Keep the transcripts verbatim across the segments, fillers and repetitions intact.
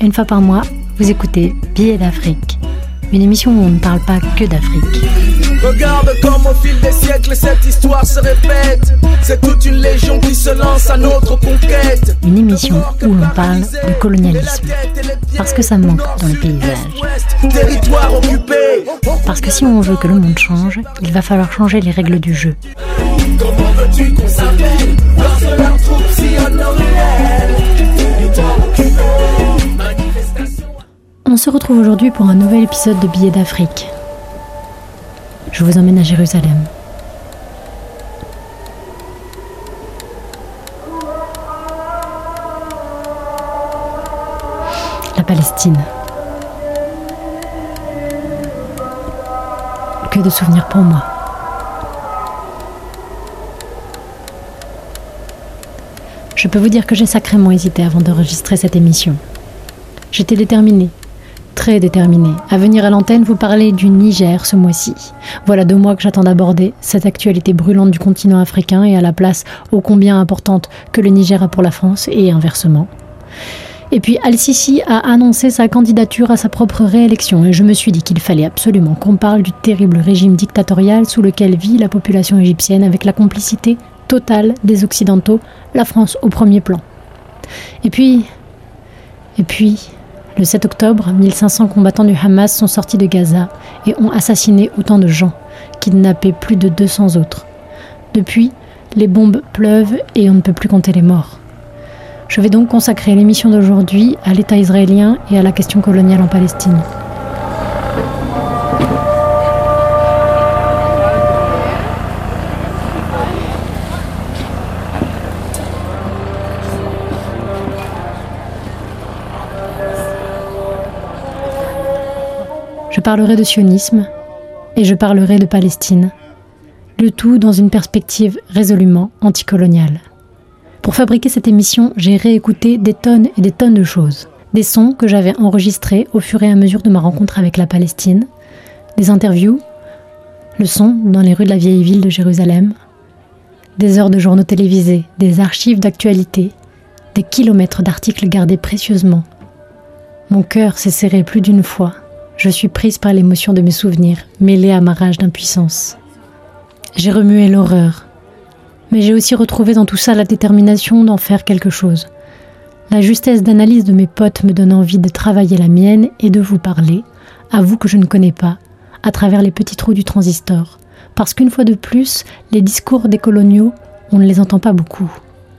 une fois par mois, vous écoutez Billets d'Afrique, une émission où on ne parle pas que d'Afrique. Regarde comme au fil des siècles cette histoire se répète. C'est toute une légion qui se lance à notre conquête. Une émission où l'on parle de colonialisme. Parce que ça manque dans le paysage. Territoire occupé. Parce que si on veut que le monde change, il va falloir changer les règles du jeu. Comment veux-tu qu'on s'appelle lorsque leurs troupes sillonnent nos ruelles? Territoire occupé. On se retrouve aujourd'hui pour un nouvel épisode de Billets d'Afrique. Je vous emmène à Jérusalem. La Palestine. Que de souvenirs pour moi. Je peux vous dire que j'ai sacrément hésité avant d'enregistrer cette émission. J'étais déterminée. Très déterminée à venir à l'antenne vous parler du Niger ce mois-ci. Voilà deux mois que j'attends d'aborder cette actualité brûlante du continent africain et à la place ô combien importante que le Niger a pour la France et inversement. Et puis Al-Sisi a annoncé sa candidature à sa propre réélection et je me suis dit qu'il fallait absolument qu'on parle du terrible régime dictatorial sous lequel vit la population égyptienne avec la complicité totale des Occidentaux, la France au premier plan. Et puis... Et puis... Le sept octobre, mille cinq cents combattants du Hamas sont sortis de Gaza et ont assassiné autant de gens, kidnappé plus de deux cents autres. Depuis, les bombes pleuvent et on ne peut plus compter les morts. Je vais donc consacrer l'émission d'aujourd'hui à l'État israélien et à la question coloniale en Palestine. Je parlerai de sionisme et je parlerai de Palestine, le tout dans une perspective résolument anticoloniale. Pour fabriquer cette émission, j'ai réécouté des tonnes et des tonnes de choses. Des sons que j'avais enregistrés au fur et à mesure de ma rencontre avec la Palestine, des interviews, le son dans les rues de la vieille ville de Jérusalem, des heures de journaux télévisés, des archives d'actualité, des kilomètres d'articles gardés précieusement. Mon cœur s'est serré plus d'une fois. Je suis prise par l'émotion de mes souvenirs, mêlée à ma rage d'impuissance. J'ai remué l'horreur, mais j'ai aussi retrouvé dans tout ça la détermination d'en faire quelque chose. La justesse d'analyse de mes potes me donne envie de travailler la mienne et de vous parler, à vous que je ne connais pas, à travers les petits trous du transistor. Parce qu'une fois de plus, les discours des coloniaux, on ne les entend pas beaucoup.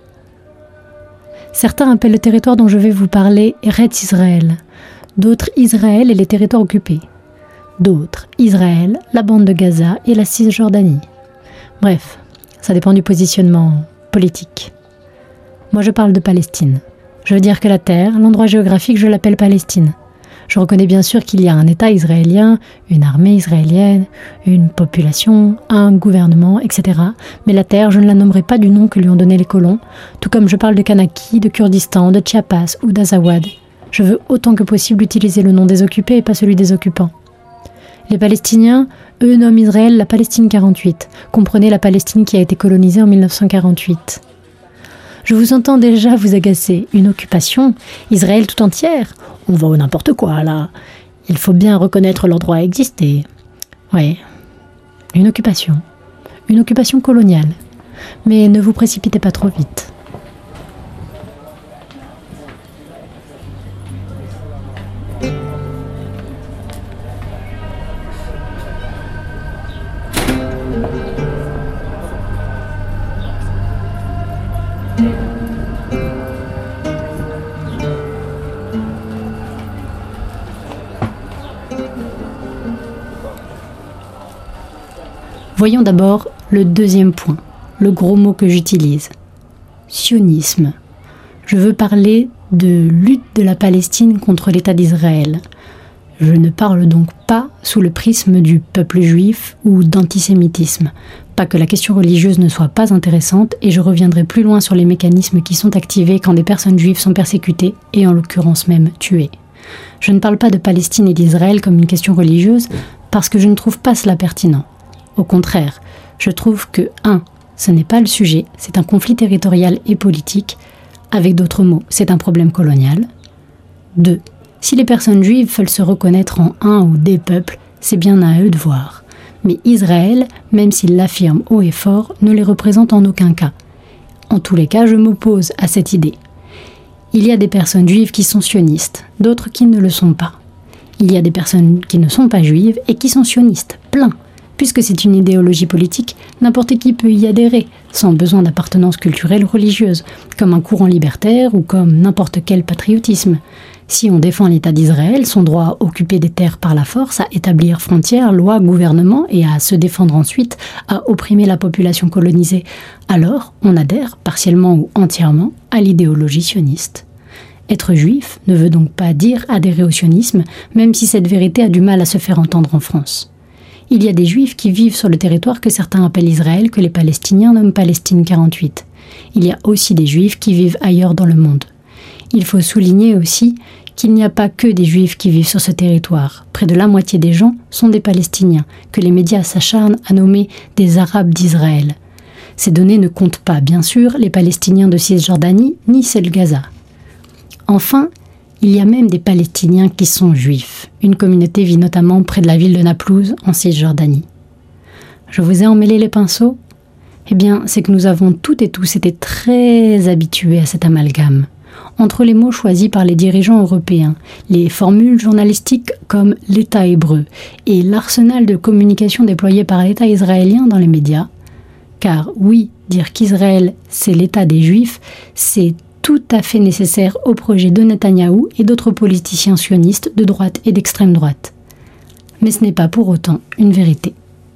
Certains appellent le territoire dont je vais vous parler Eretz Israël. D'autres, Israël et les territoires occupés. D'autres, Israël, la bande de Gaza et la Cisjordanie. Bref, ça dépend du positionnement politique. Moi, je parle de Palestine. Je veux dire que la terre, l'endroit géographique, je l'appelle Palestine. Je reconnais bien sûr qu'il y a un État israélien, une armée israélienne, une population, un gouvernement, et cetera. Mais la terre, je ne la nommerai pas du nom que lui ont donné les colons, tout comme je parle de Kanaki, de Kurdistan, de Chiapas ou d'Azawad. Je veux autant que possible utiliser le nom des occupés et pas celui des occupants. Les Palestiniens, eux, nomment Israël la Palestine quarante-huit. Comprenez la Palestine qui a été colonisée en mille neuf cent quarante-huit. Je vous entends déjà vous agacer. Une occupation, Israël tout entière. On va au n'importe quoi, là. Il faut bien reconnaître leur droit à exister. Ouais, une occupation. Une occupation coloniale. Mais ne vous précipitez pas trop vite. Voyons d'abord le deuxième point, le gros mot que j'utilise. Sionisme. Je veux parler de lutte de la Palestine contre l'État d'Israël. Je ne parle donc pas sous le prisme du peuple juif ou d'antisémitisme. Pas que la question religieuse ne soit pas intéressante, et je reviendrai plus loin sur les mécanismes qui sont activés quand des personnes juives sont persécutées, et en l'occurrence même tuées. Je ne parle pas de Palestine et d'Israël comme une question religieuse, parce que je ne trouve pas cela pertinent. Au contraire, je trouve que, un, ce n'est pas le sujet, c'est un conflit territorial et politique. Avec d'autres mots, c'est un problème colonial. deux. Si les personnes juives veulent se reconnaître en un ou des peuples, c'est bien à eux de voir. Mais Israël, même s'il l'affirme haut et fort, ne les représente en aucun cas. En tous les cas, je m'oppose à cette idée. Il y a des personnes juives qui sont sionistes, d'autres qui ne le sont pas. Il y a des personnes qui ne sont pas juives et qui sont sionistes, plein. Puisque c'est une idéologie politique, n'importe qui peut y adhérer, sans besoin d'appartenance culturelle ou religieuse, comme un courant libertaire ou comme n'importe quel patriotisme. Si on défend l'État d'Israël, son droit à occuper des terres par la force, à établir frontières, lois, gouvernement et à se défendre ensuite, à opprimer la population colonisée, alors on adhère, partiellement ou entièrement, à l'idéologie sioniste. Être juif ne veut donc pas dire adhérer au sionisme, même si cette vérité a du mal à se faire entendre en France. Il y a des juifs qui vivent sur le territoire que certains appellent Israël, que les Palestiniens nomment Palestine quarante-huit. Il y a aussi des juifs qui vivent ailleurs dans le monde. Il faut souligner aussi qu'il n'y a pas que des juifs qui vivent sur ce territoire. Près de la moitié des gens sont des Palestiniens, que les médias s'acharnent à nommer des Arabes d'Israël. Ces données ne comptent pas, bien sûr, les Palestiniens de Cisjordanie, ni ceux de Gaza. Enfin, il y a même des Palestiniens qui sont juifs. Une communauté vit notamment près de la ville de Naplouse, en Cisjordanie. Je vous ai emmêlé les pinceaux ? Eh bien, c'est que nous avons toutes et tous été très habitués à cet amalgame. Entre les mots choisis par les dirigeants européens, les formules journalistiques comme l'État hébreu et l'arsenal de communication déployé par l'État israélien dans les médias, car oui, dire qu'Israël, c'est l'État des Juifs, c'est tout à fait nécessaire au projet de Netanyahou et d'autres politiciens sionistes de droite et d'extrême droite. Mais ce n'est pas pour autant une vérité.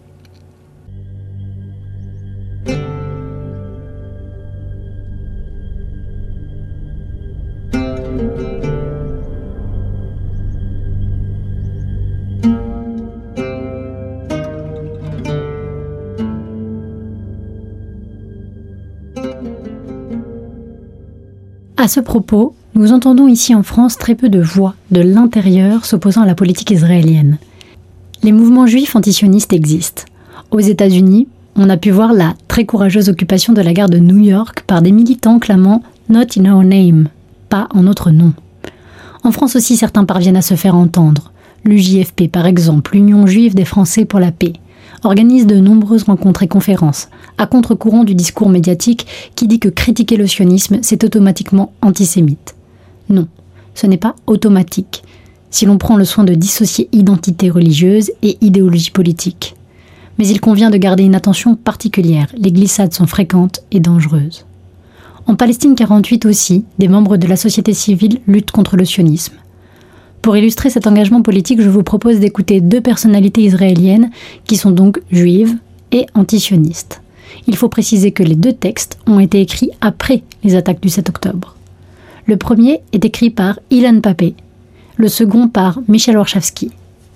À ce propos, nous entendons ici en France très peu de voix de l'intérieur s'opposant à la politique israélienne. Les mouvements juifs antisionistes existent. Aux États-Unis, on a pu voir la très courageuse occupation de la gare de New York par des militants clamant « Not in our name », pas en notre nom. En France aussi, certains parviennent à se faire entendre. L'U J F P, par exemple, l'Union juive des Français pour la paix, organise de nombreuses rencontres et conférences, à contre-courant du discours médiatique qui dit que critiquer le sionisme, c'est automatiquement antisémite. Non, ce n'est pas automatique, si l'on prend le soin de dissocier identité religieuse et idéologie politique. Mais il convient de garder une attention particulière, les glissades sont fréquentes et dangereuses. En Palestine quarante-huit aussi, des membres de la société civile luttent contre le sionisme. Pour illustrer cet engagement politique, je vous propose d'écouter deux personnalités israéliennes qui sont donc juives et antisionistes. Il faut préciser que les deux textes ont été écrits après les attaques du sept octobre. Le premier est écrit par Ilan Pappé, le second par Michel Warshawski.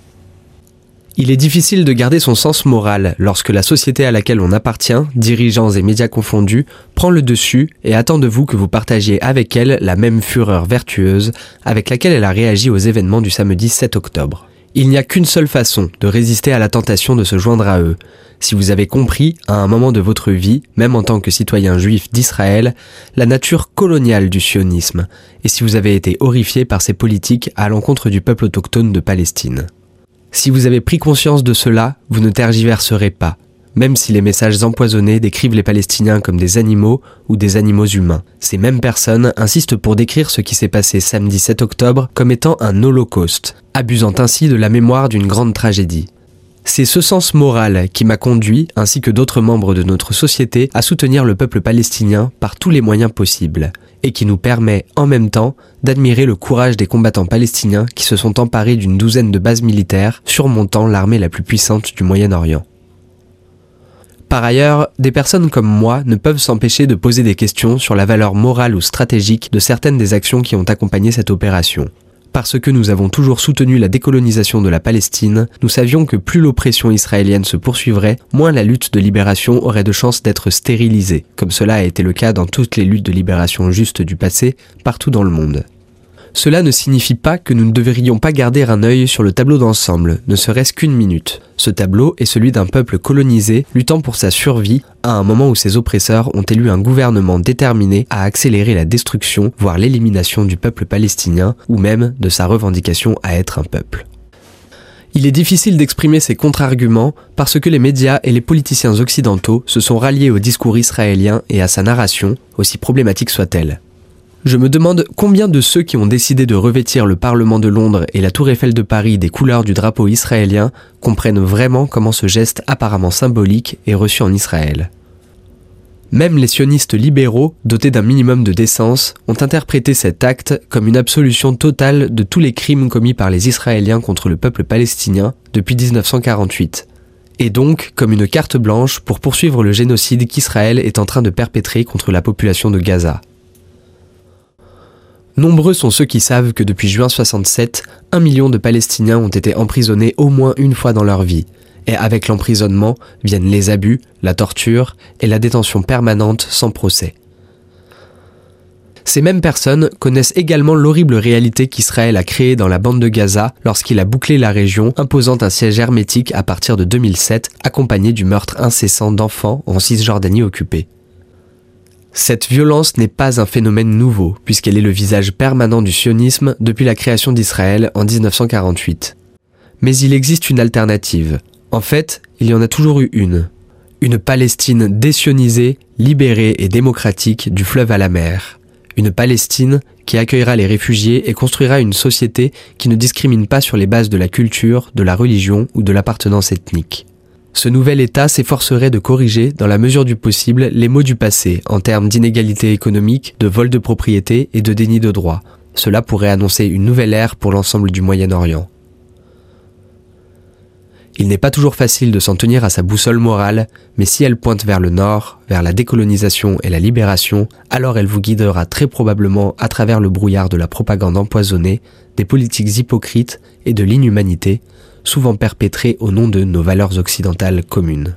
Il est difficile de garder son sens moral lorsque la société à laquelle on appartient, dirigeants et médias confondus, prend le dessus et attend de vous que vous partagiez avec elle la même fureur vertueuse avec laquelle elle a réagi aux événements du samedi sept octobre. Il n'y a qu'une seule façon de résister à la tentation de se joindre à eux. Si vous avez compris, à un moment de votre vie, même en tant que citoyen juif d'Israël, la nature coloniale du sionisme, et si vous avez été horrifié par ces politiques à l'encontre du peuple autochtone de Palestine. Si vous avez pris conscience de cela, vous ne tergiverserez pas, même si les messages empoisonnés décrivent les Palestiniens comme des animaux ou des animaux humains. Ces mêmes personnes insistent pour décrire ce qui s'est passé samedi sept octobre comme étant un holocauste, abusant ainsi de la mémoire d'une grande tragédie. C'est ce sens moral qui m'a conduit, ainsi que d'autres membres de notre société, à soutenir le peuple palestinien par tous les moyens possibles, et qui nous permet, en même temps, d'admirer le courage des combattants palestiniens qui se sont emparés d'une douzaine de bases militaires, surmontant l'armée la plus puissante du Moyen-Orient. Par ailleurs, des personnes comme moi ne peuvent s'empêcher de poser des questions sur la valeur morale ou stratégique de certaines des actions qui ont accompagné cette opération. Parce que nous avons toujours soutenu la décolonisation de la Palestine, nous savions que plus l'oppression israélienne se poursuivrait, moins la lutte de libération aurait de chances d'être stérilisée, comme cela a été le cas dans toutes les luttes de libération juste du passé, partout dans le monde. Cela ne signifie pas que nous ne devrions pas garder un œil sur le tableau d'ensemble, ne serait-ce qu'une minute. Ce tableau est celui d'un peuple colonisé luttant pour sa survie à un moment où ses oppresseurs ont élu un gouvernement déterminé à accélérer la destruction, voire l'élimination du peuple palestinien ou même de sa revendication à être un peuple. Il est difficile d'exprimer ces contre-arguments parce que les médias et les politiciens occidentaux se sont ralliés au discours israélien et à sa narration, aussi problématique soit-elle. Je me demande combien de ceux qui ont décidé de revêtir le Parlement de Londres et la Tour Eiffel de Paris des couleurs du drapeau israélien comprennent vraiment comment ce geste apparemment symbolique est reçu en Israël. Même les sionistes libéraux, dotés d'un minimum de décence, ont interprété cet acte comme une absolution totale de tous les crimes commis par les Israéliens contre le peuple palestinien depuis dix-neuf cent quarante-huit, et donc comme une carte blanche pour poursuivre le génocide qu'Israël est en train de perpétrer contre la population de Gaza. Nombreux sont ceux qui savent que depuis juin soixante-sept, un million de Palestiniens ont été emprisonnés au moins une fois dans leur vie. Et avec l'emprisonnement viennent les abus, la torture et la détention permanente sans procès. Ces mêmes personnes connaissent également l'horrible réalité qu'Israël a créée dans la bande de Gaza lorsqu'il a bouclé la région, imposant un siège hermétique à partir de deux mille sept, accompagné du meurtre incessant d'enfants en Cisjordanie occupée. Cette violence n'est pas un phénomène nouveau, puisqu'elle est le visage permanent du sionisme depuis la création d'Israël en dix-neuf cent quarante-huit. Mais il existe une alternative. En fait, il y en a toujours eu une. Une Palestine désionisée, libérée et démocratique du fleuve à la mer. Une Palestine qui accueillera les réfugiés et construira une société qui ne discrimine pas sur les bases de la culture, de la religion ou de l'appartenance ethnique. Ce nouvel État s'efforcerait de corriger, dans la mesure du possible, les maux du passé, en termes d'inégalité économique, de vol de propriété et de déni de droits. Cela pourrait annoncer une nouvelle ère pour l'ensemble du Moyen-Orient. Il n'est pas toujours facile de s'en tenir à sa boussole morale, mais si elle pointe vers le nord, vers la décolonisation et la libération, alors elle vous guidera très probablement à travers le brouillard de la propagande empoisonnée, des politiques hypocrites et de l'inhumanité, souvent perpétrées au nom de nos valeurs occidentales communes.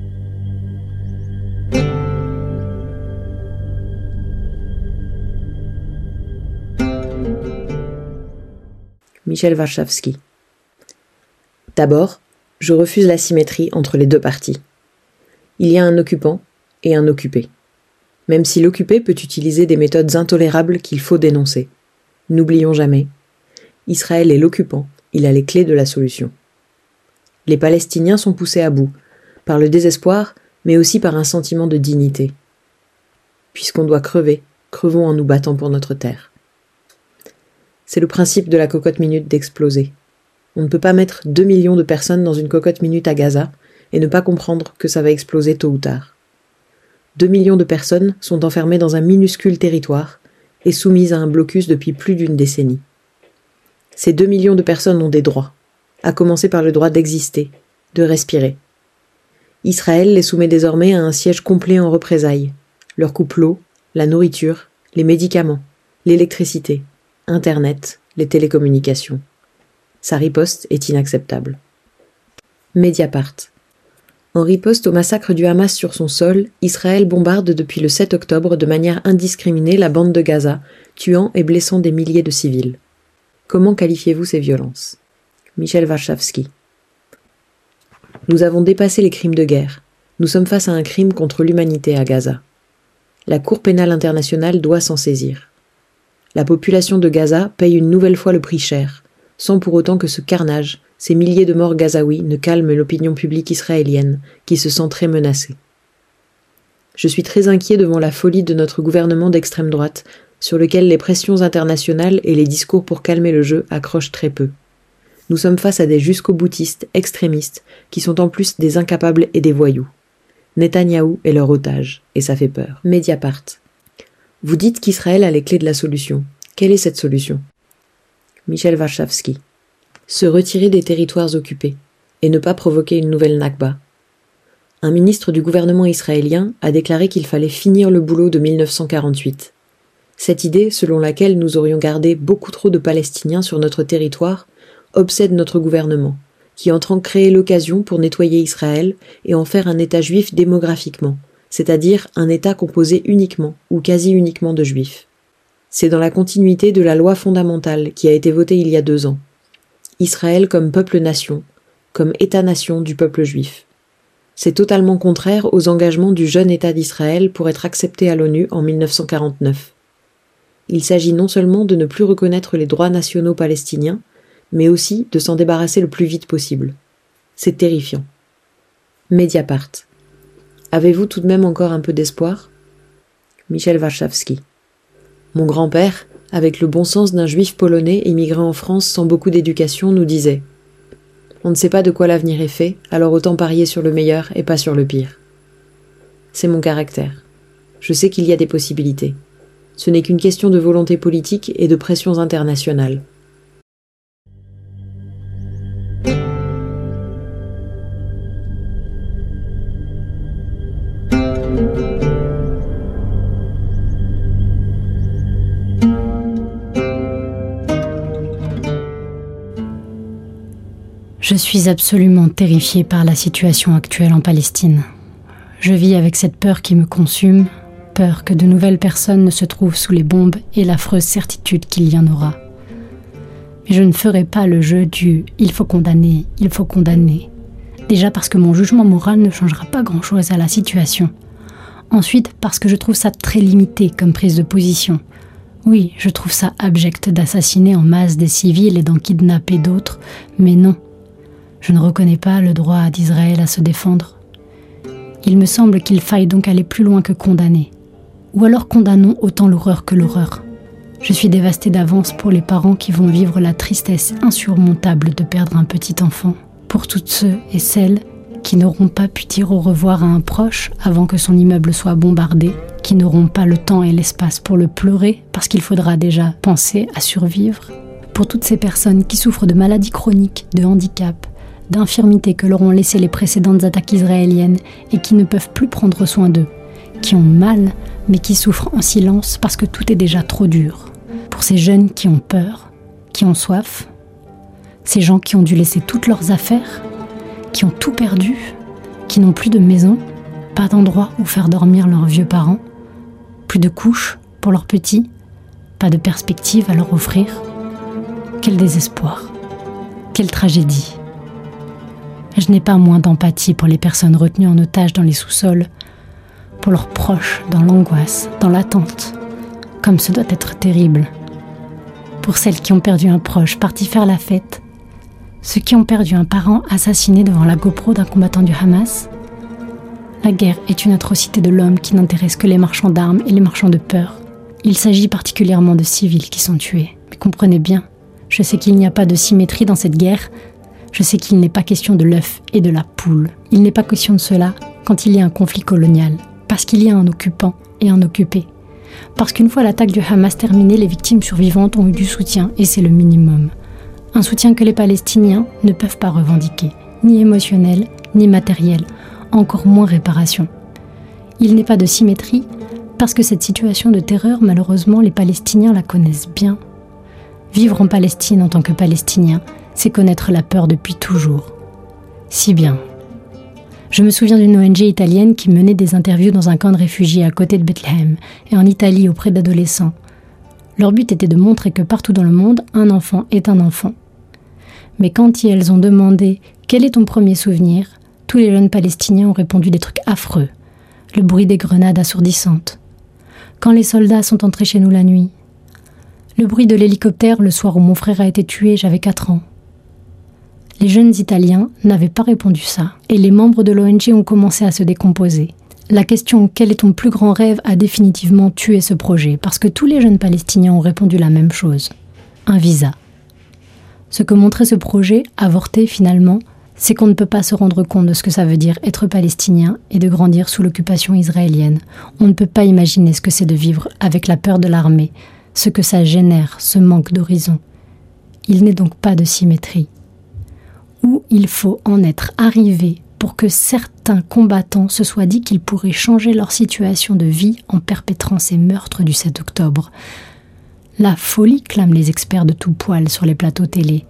Michel Warschawski. D'abord, je refuse la symétrie entre les deux parties. Il y a un occupant et un occupé. Même si l'occupé peut utiliser des méthodes intolérables qu'il faut dénoncer. N'oublions jamais, Israël est l'occupant, il a les clés de la solution. Les Palestiniens sont poussés à bout, par le désespoir, mais aussi par un sentiment de dignité. Puisqu'on doit crever, crevons en nous battant pour notre terre. C'est le principe de la cocotte minute d'exploser. On ne peut pas mettre deux millions de personnes dans une cocotte minute à Gaza et ne pas comprendre que ça va exploser tôt ou tard. Deux millions de personnes sont enfermées dans un minuscule territoire et soumises à un blocus depuis plus d'une décennie. Ces deux millions de personnes ont des droits, à commencer par le droit d'exister, de respirer. Israël les soumet désormais à un siège complet en représailles. Leur coupe l'eau, la nourriture, les médicaments, l'électricité, Internet, les télécommunications. Sa riposte est inacceptable. Mediapart. En riposte au massacre du Hamas sur son sol, Israël bombarde depuis le sept octobre de manière indiscriminée la bande de Gaza, tuant et blessant des milliers de civils. Comment qualifiez-vous ces violences ? Michel Warschawski. Nous avons dépassé les crimes de guerre. Nous sommes face à un crime contre l'humanité à Gaza. La Cour pénale internationale doit s'en saisir. La population de Gaza paye une nouvelle fois le prix cher, sans pour autant que ce carnage, ces milliers de morts gazaouis, ne calment l'opinion publique israélienne, qui se sent très menacée. Je suis très inquiet devant la folie de notre gouvernement d'extrême droite, sur lequel les pressions internationales et les discours pour calmer le jeu accrochent très peu. Nous sommes face à des jusqu'au-boutistes extrémistes, qui sont en plus des incapables et des voyous. Netanyahou est leur otage, et ça fait peur. Mediapart. Vous dites qu'Israël a les clés de la solution. Quelle est cette solution ? Michel Warschawski. Se retirer des territoires occupés, et ne pas provoquer une nouvelle Nakba. Un ministre du gouvernement israélien a déclaré qu'il fallait finir le boulot de mille neuf cent quarante-huit. Cette idée, selon laquelle nous aurions gardé beaucoup trop de Palestiniens sur notre territoire, obsède notre gouvernement, qui entend créer l'occasion pour nettoyer Israël et en faire un État juif démographiquement, c'est-à-dire un État composé uniquement ou quasi uniquement de juifs. C'est dans la continuité de la loi fondamentale qui a été votée il y a deux ans. Israël comme peuple-nation, comme État-nation du peuple juif. C'est totalement contraire aux engagements du jeune État d'Israël pour être accepté à l'ONU en mille neuf cent quarante-neuf. Il s'agit non seulement de ne plus reconnaître les droits nationaux palestiniens, mais aussi de s'en débarrasser le plus vite possible. C'est terrifiant. Mediapart. Avez-vous tout de même encore un peu d'espoir ? Michel Warszawski. Mon grand-père, avec le bon sens d'un juif polonais émigré en France sans beaucoup d'éducation, nous disait « On ne sait pas de quoi l'avenir est fait, alors autant parier sur le meilleur et pas sur le pire. » C'est mon caractère. Je sais qu'il y a des possibilités. Ce n'est qu'une question de volonté politique et de pressions internationales. Je suis absolument terrifiée par la situation actuelle en Palestine. Je vis avec cette peur qui me consume, peur que de nouvelles personnes ne se trouvent sous les bombes et l'affreuse certitude qu'il y en aura. Mais je ne ferai pas le jeu du « il faut condamner, il faut condamner ». Déjà parce que mon jugement moral ne changera pas grand-chose à la situation. Ensuite parce que je trouve ça très limité comme prise de position. Oui, je trouve ça abject d'assassiner en masse des civils et d'en kidnapper d'autres, mais non. Je ne reconnais pas le droit d'Israël à se défendre. Il me semble qu'il faille donc aller plus loin que condamner. Ou alors condamnons autant l'horreur que l'horreur. Je suis dévastée d'avance pour les parents qui vont vivre la tristesse insurmontable de perdre un petit enfant. Pour toutes ceux et celles qui n'auront pas pu dire au revoir à un proche avant que son immeuble soit bombardé, qui n'auront pas le temps et l'espace pour le pleurer parce qu'il faudra déjà penser à survivre. Pour toutes ces personnes qui souffrent de maladies chroniques, de handicap, d'infirmités que leur ont laissé les précédentes attaques israéliennes et qui ne peuvent plus prendre soin d'eux, qui ont mal, mais qui souffrent en silence parce que tout est déjà trop dur. Pour ces jeunes qui ont peur, qui ont soif, ces gens qui ont dû laisser toutes leurs affaires, qui ont tout perdu, qui n'ont plus de maison, pas d'endroit où faire dormir leurs vieux parents, plus de couches pour leurs petits, pas de perspective à leur offrir. Quel désespoir, quelle tragédie. Je n'ai pas moins d'empathie pour les personnes retenues en otage dans les sous-sols, pour leurs proches dans l'angoisse, dans l'attente, comme ce doit être terrible. Pour celles qui ont perdu un proche parti faire la fête, ceux qui ont perdu un parent assassiné devant la GoPro d'un combattant du Hamas. La guerre est une atrocité de l'homme qui n'intéresse que les marchands d'armes et les marchands de peur. Il s'agit particulièrement de civils qui sont tués. Mais comprenez bien, je sais qu'il n'y a pas de symétrie dans cette guerre. Je sais qu'il n'est pas question de l'œuf et de la poule. Il n'est pas question de cela quand il y a un conflit colonial. Parce qu'il y a un occupant et un occupé. Parce qu'une fois l'attaque du Hamas terminée, les victimes survivantes ont eu du soutien et c'est le minimum. Un soutien que les Palestiniens ne peuvent pas revendiquer, ni émotionnel, ni matériel, encore moins réparation. Il n'est pas de symétrie parce que cette situation de terreur, malheureusement, les Palestiniens la connaissent bien. Vivre en Palestine en tant que Palestinien, c'est connaître la peur depuis toujours. Si bien. Je me souviens d'une O N G italienne qui menait des interviews dans un camp de réfugiés à côté de Bethléem et en Italie auprès d'adolescents. Leur but était de montrer que partout dans le monde, un enfant est un enfant. Mais quand elles ont demandé « Quel est ton premier souvenir ?», tous les jeunes Palestiniens ont répondu des trucs affreux. Le bruit des grenades assourdissantes. Quand les soldats sont entrés chez nous la nuit. Le bruit de l'hélicoptère le soir où mon frère a été tué, j'avais quatre ans. Les jeunes Italiens n'avaient pas répondu ça, et les membres de l'O N G ont commencé à se décomposer. La question « Quel est ton plus grand rêve ?», a définitivement tué ce projet, parce que tous les jeunes Palestiniens ont répondu la même chose. Un visa. Ce que montrait ce projet, avorté finalement, c'est qu'on ne peut pas se rendre compte de ce que ça veut dire être palestinien et de grandir sous l'occupation israélienne. On ne peut pas imaginer ce que c'est de vivre avec la peur de l'armée, ce que ça génère, ce manque d'horizon. Il n'est donc pas de symétrie. Où il faut en être arrivé pour que certains combattants se soient dit qu'ils pourraient changer leur situation de vie en perpétrant ces meurtres du sept octobre. La folie, clament les experts de tout poil sur les plateaux télé.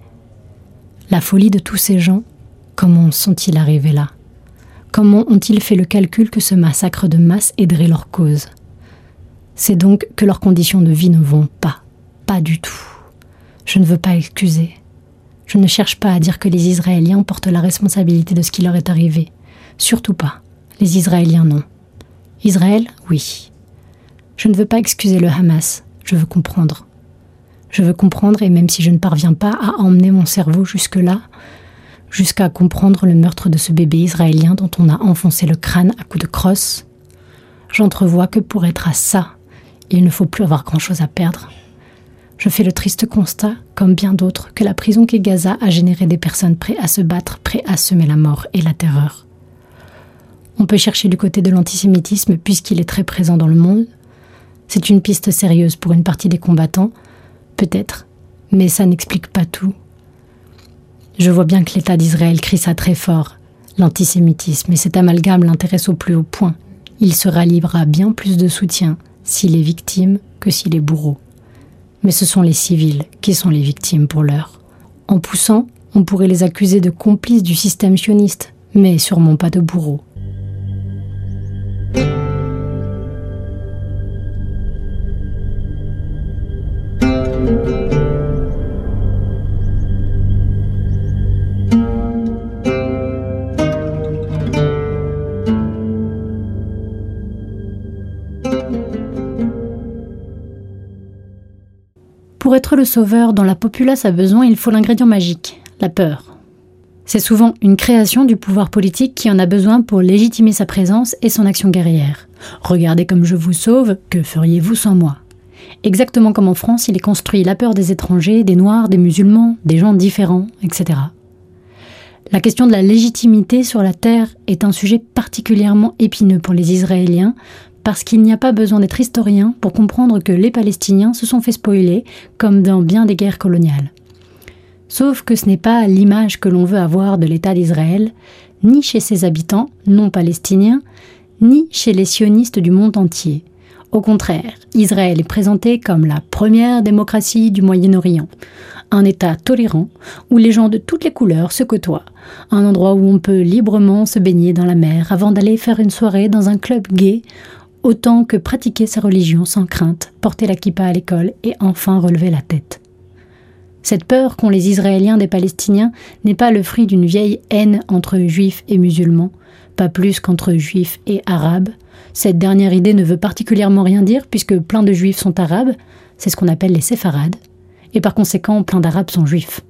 La folie de tous ces gens, comment sont-ils arrivés là ? Comment ont-ils fait le calcul que ce massacre de masse aiderait leur cause ? C'est donc que leurs conditions de vie ne vont pas, pas du tout. Je ne veux pas excuser. Je ne cherche pas à dire que les Israéliens portent la responsabilité de ce qui leur est arrivé. Surtout pas. Les Israéliens, non. Israël, oui. Je ne veux pas excuser le Hamas. Je veux comprendre. Je veux comprendre, et même si je ne parviens pas à emmener mon cerveau jusque-là, jusqu'à comprendre le meurtre de ce bébé israélien dont on a enfoncé le crâne à coups de crosse, j'entrevois que pour être à ça, il ne faut plus avoir grand-chose à perdre. Je fais le triste constat, comme bien d'autres, que la prison qu'est Gaza a généré des personnes prêtes à se battre, prêtes à semer la mort et la terreur. On peut chercher du côté de l'antisémitisme puisqu'il est très présent dans le monde. C'est une piste sérieuse pour une partie des combattants, peut-être, mais ça n'explique pas tout. Je vois bien que l'État d'Israël crie ça très fort, l'antisémitisme, et cet amalgame l'intéresse au plus haut point. Il se ralliera bien plus de soutien s'il est victime que s'il est bourreau. Mais ce sont les civils qui sont les victimes pour l'heure. En poussant, on pourrait les accuser de complices du système sioniste, mais sûrement pas de bourreaux. Pour être le sauveur dont la populace a besoin, il faut l'ingrédient magique, la peur. C'est souvent une création du pouvoir politique qui en a besoin pour légitimer sa présence et son action guerrière. Regardez comme je vous sauve, que feriez-vous sans moi ? Exactement comme en France, il est construit la peur des étrangers, des noirs, des musulmans, des gens différents, et cetera. La question de la légitimité sur la terre est un sujet particulièrement épineux pour les Israéliens, parce qu'il n'y a pas besoin d'être historien pour comprendre que les Palestiniens se sont fait spoiler, comme dans bien des guerres coloniales. Sauf que ce n'est pas l'image que l'on veut avoir de l'État d'Israël, ni chez ses habitants non palestiniens, ni chez les sionistes du monde entier. Au contraire, Israël est présenté comme la première démocratie du Moyen-Orient, un État tolérant où les gens de toutes les couleurs se côtoient, un endroit où on peut librement se baigner dans la mer avant d'aller faire une soirée dans un club gay, autant que pratiquer sa religion sans crainte, porter la kippa à l'école et enfin relever la tête. Cette peur qu'ont les Israéliens des Palestiniens n'est pas le fruit d'une vieille haine entre juifs et musulmans, pas plus qu'entre juifs et arabes. Cette dernière idée ne veut particulièrement rien dire puisque plein de juifs sont arabes, c'est ce qu'on appelle les séfarades, et par conséquent plein d'arabes sont juifs.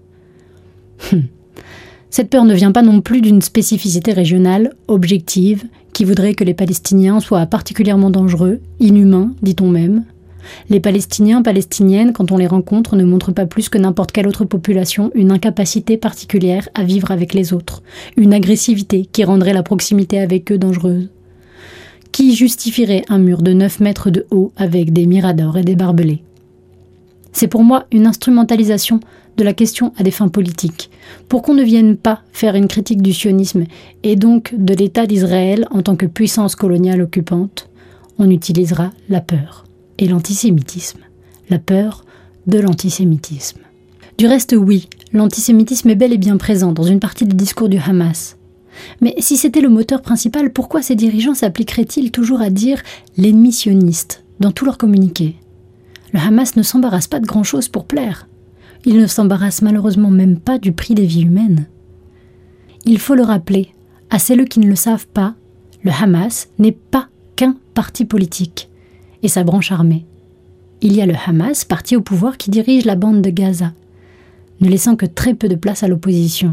Cette peur ne vient pas non plus d'une spécificité régionale, objective, qui voudrait que les Palestiniens soient particulièrement dangereux, inhumains, dit-on même. Les Palestiniens, Palestiniennes, quand on les rencontre, ne montrent pas plus que n'importe quelle autre population une incapacité particulière à vivre avec les autres, une agressivité qui rendrait la proximité avec eux dangereuse. Qui justifierait un mur de neuf mètres de haut avec des miradors et des barbelés ? C'est pour moi une instrumentalisation de la question à des fins politiques, pour qu'on ne vienne pas faire une critique du sionisme et donc de l'État d'Israël en tant que puissance coloniale occupante, on utilisera la peur et l'antisémitisme, la peur de l'antisémitisme. Du reste, oui, l'antisémitisme est bel et bien présent dans une partie des discours du Hamas. Mais si c'était le moteur principal, pourquoi ces dirigeants s'appliqueraient-ils toujours à dire « l'ennemi sioniste » dans tous leurs communiqués ? Le Hamas ne s'embarrasse pas de grand-chose pour plaire. Il ne s'embarrasse malheureusement même pas du prix des vies humaines. Il faut le rappeler, à celles qui ne le savent pas, le Hamas n'est pas qu'un parti politique et sa branche armée. Il y a le Hamas, parti au pouvoir, qui dirige la bande de Gaza, ne laissant que très peu de place à l'opposition.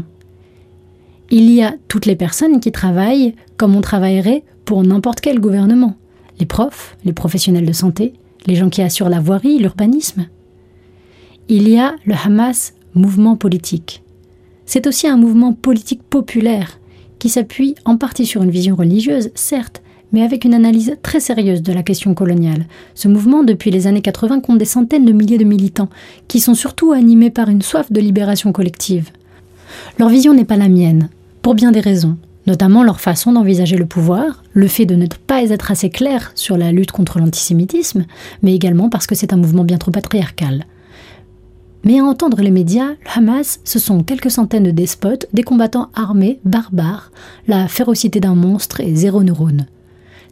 Il y a toutes les personnes qui travaillent comme on travaillerait pour n'importe quel gouvernement. Les profs, les professionnels de santé, les gens qui assurent la voirie, l'urbanisme. Il y a le Hamas, mouvement politique. C'est aussi un mouvement politique populaire qui s'appuie en partie sur une vision religieuse, certes, mais avec une analyse très sérieuse de la question coloniale. Ce mouvement, depuis les années quatre-vingts, compte des centaines de milliers de militants qui sont surtout animés par une soif de libération collective. Leur vision n'est pas la mienne, pour bien des raisons, notamment leur façon d'envisager le pouvoir, le fait de ne pas être assez clair sur la lutte contre l'antisémitisme, mais également parce que c'est un mouvement bien trop patriarcal. Mais à entendre les médias, le Hamas, ce sont quelques centaines de despotes, des combattants armés, barbares, la férocité d'un monstre et zéro neurone.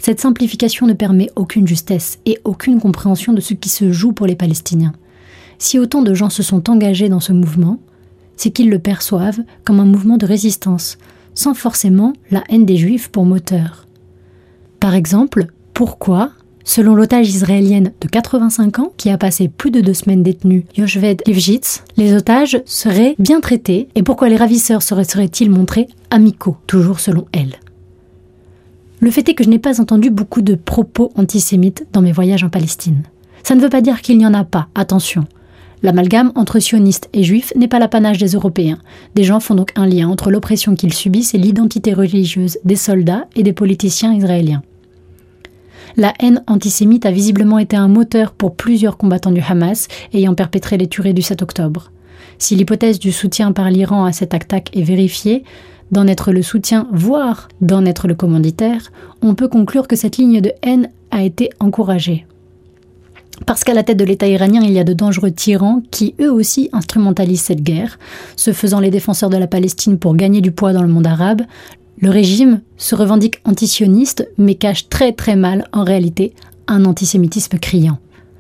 Cette simplification ne permet aucune justesse et aucune compréhension de ce qui se joue pour les Palestiniens. Si autant de gens se sont engagés dans ce mouvement, c'est qu'ils le perçoivent comme un mouvement de résistance, sans forcément la haine des Juifs pour moteur. Par exemple, pourquoi, selon l'otage israélienne de quatre-vingt-cinq ans, qui a passé plus de deux semaines détenue, Yocheved Lifshitz, les otages seraient bien traités et pourquoi les ravisseurs seraient, seraient-ils montrés amicaux, toujours selon elle. Le fait est que je n'ai pas entendu beaucoup de propos antisémites dans mes voyages en Palestine. Ça ne veut pas dire qu'il n'y en a pas, attention. L'amalgame entre sionistes et juifs n'est pas l'apanage des Européens. Des gens font donc un lien entre l'oppression qu'ils subissent et l'identité religieuse des soldats et des politiciens israéliens. La haine antisémite a visiblement été un moteur pour plusieurs combattants du Hamas ayant perpétré les tueries du sept octobre. Si l'hypothèse du soutien par l'Iran à cette attaque est vérifiée, d'en être le soutien, voire d'en être le commanditaire, on peut conclure que cette ligne de haine a été encouragée. Parce qu'à la tête de l'État iranien, il y a de dangereux tyrans qui, eux aussi, instrumentalisent cette guerre, se faisant les défenseurs de la Palestine pour gagner du poids dans le monde arabe. Le régime se revendique antisioniste, mais cache très très mal, en réalité, un antisémitisme criant.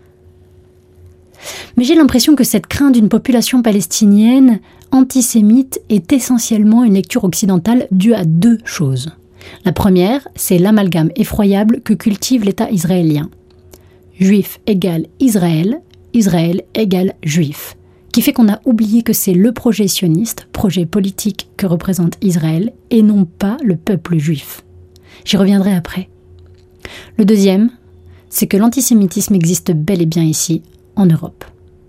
Mais j'ai l'impression que cette crainte d'une population palestinienne antisémite est essentiellement une lecture occidentale due à deux choses. La première, c'est l'amalgame effroyable que cultive l'État israélien. Juif égale Israël, Israël égale juif, qui fait qu'on a oublié que c'est le projet sioniste, projet politique que représente Israël, et non pas le peuple juif. J'y reviendrai après. Le deuxième, c'est que l'antisémitisme existe bel et bien ici, en Europe.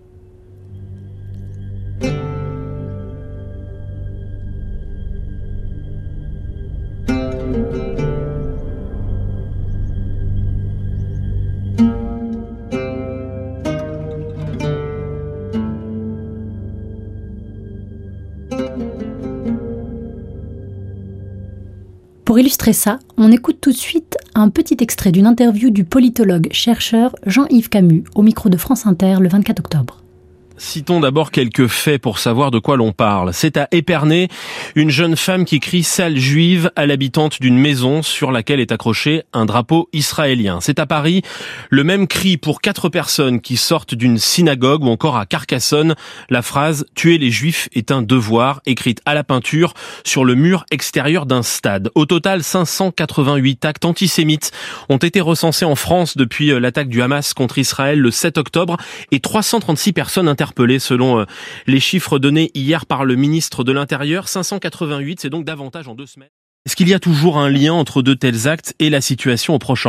Pour illustrer ça, on écoute tout de suite un petit extrait d'une interview du politologue-chercheur Jean-Yves Camus au micro de France Inter le vingt-quatre octobre. Citons d'abord quelques faits pour savoir de quoi l'on parle. C'est à Épernay, une jeune femme qui crie « sale juive » à l'habitante d'une maison sur laquelle est accroché un drapeau israélien. C'est à Paris, le même cri pour quatre personnes qui sortent d'une synagogue, ou encore à Carcassonne, la phrase « tuer les juifs est un devoir » écrite à la peinture sur le mur extérieur d'un stade. Au total, cinq cent quatre-vingt-huit actes antisémites ont été recensés en France depuis l'attaque du Hamas contre Israël le sept octobre et trois cent trente-six personnes interpellées selon les chiffres donnés hier par le ministre de l'Intérieur. cinq cent quatre-vingt-huit, c'est donc davantage en deux semaines. Est-ce qu'il y a toujours un lien entre de tels actes et la situation au Proche-Orient ?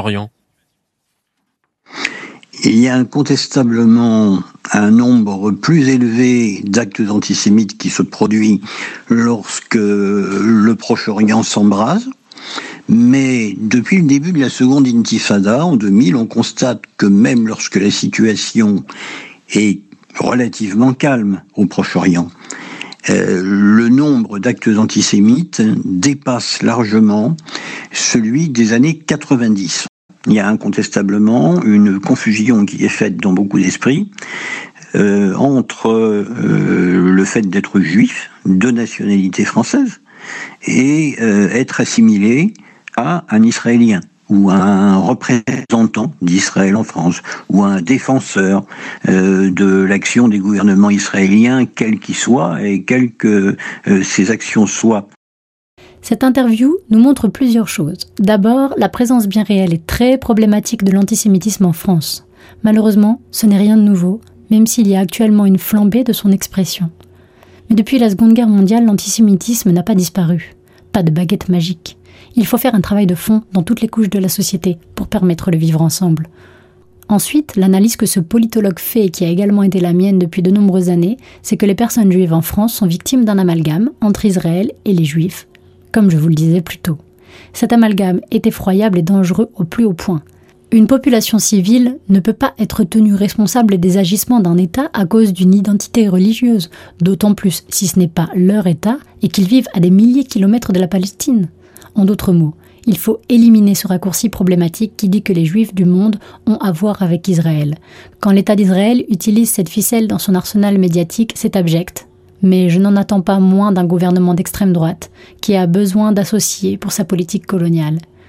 Il y a incontestablement un nombre plus élevé d'actes antisémites qui se produit lorsque le Proche-Orient s'embrase. Mais depuis le début de la seconde intifada, en deux mille, on constate que même lorsque la situation est relativement calme au Proche-Orient, euh, le nombre d'actes antisémites dépasse largement celui des années quatre-vingt-dix. Il y a incontestablement une confusion qui est faite dans beaucoup d'esprits euh, entre euh, le fait d'être juif, de nationalité française, et euh, être assimilé à un Israélien, ou un représentant d'Israël en France, ou un défenseur euh, de l'action des gouvernements israéliens, quels qu'ils soient, et quelles que euh, ces actions soient. Cette interview nous montre plusieurs choses. D'abord, la présence bien réelle et très problématique de l'antisémitisme en France. Malheureusement, ce n'est rien de nouveau, même s'il y a actuellement une flambée de son expression. Mais depuis la Seconde Guerre mondiale, l'antisémitisme n'a pas disparu. Pas de baguette magique. Il faut faire un travail de fond dans toutes les couches de la société pour permettre le vivre ensemble. Ensuite, l'analyse que ce politologue fait et qui a également été la mienne depuis de nombreuses années, c'est que les personnes juives en France sont victimes d'un amalgame entre Israël et les juifs, comme je vous le disais plus tôt. Cet amalgame est effroyable et dangereux au plus haut point. Une population civile ne peut pas être tenue responsable des agissements d'un État à cause d'une identité religieuse, d'autant plus si ce n'est pas leur État et qu'ils vivent à des milliers de kilomètres de la Palestine. En d'autres mots, il faut éliminer ce raccourci problématique qui dit que les Juifs du monde ont à voir avec Israël. Quand l'État d'Israël utilise cette ficelle dans son arsenal médiatique, c'est abject. Mais je n'en attends pas moins d'un gouvernement d'extrême droite qui a besoin d'associés pour sa politique coloniale.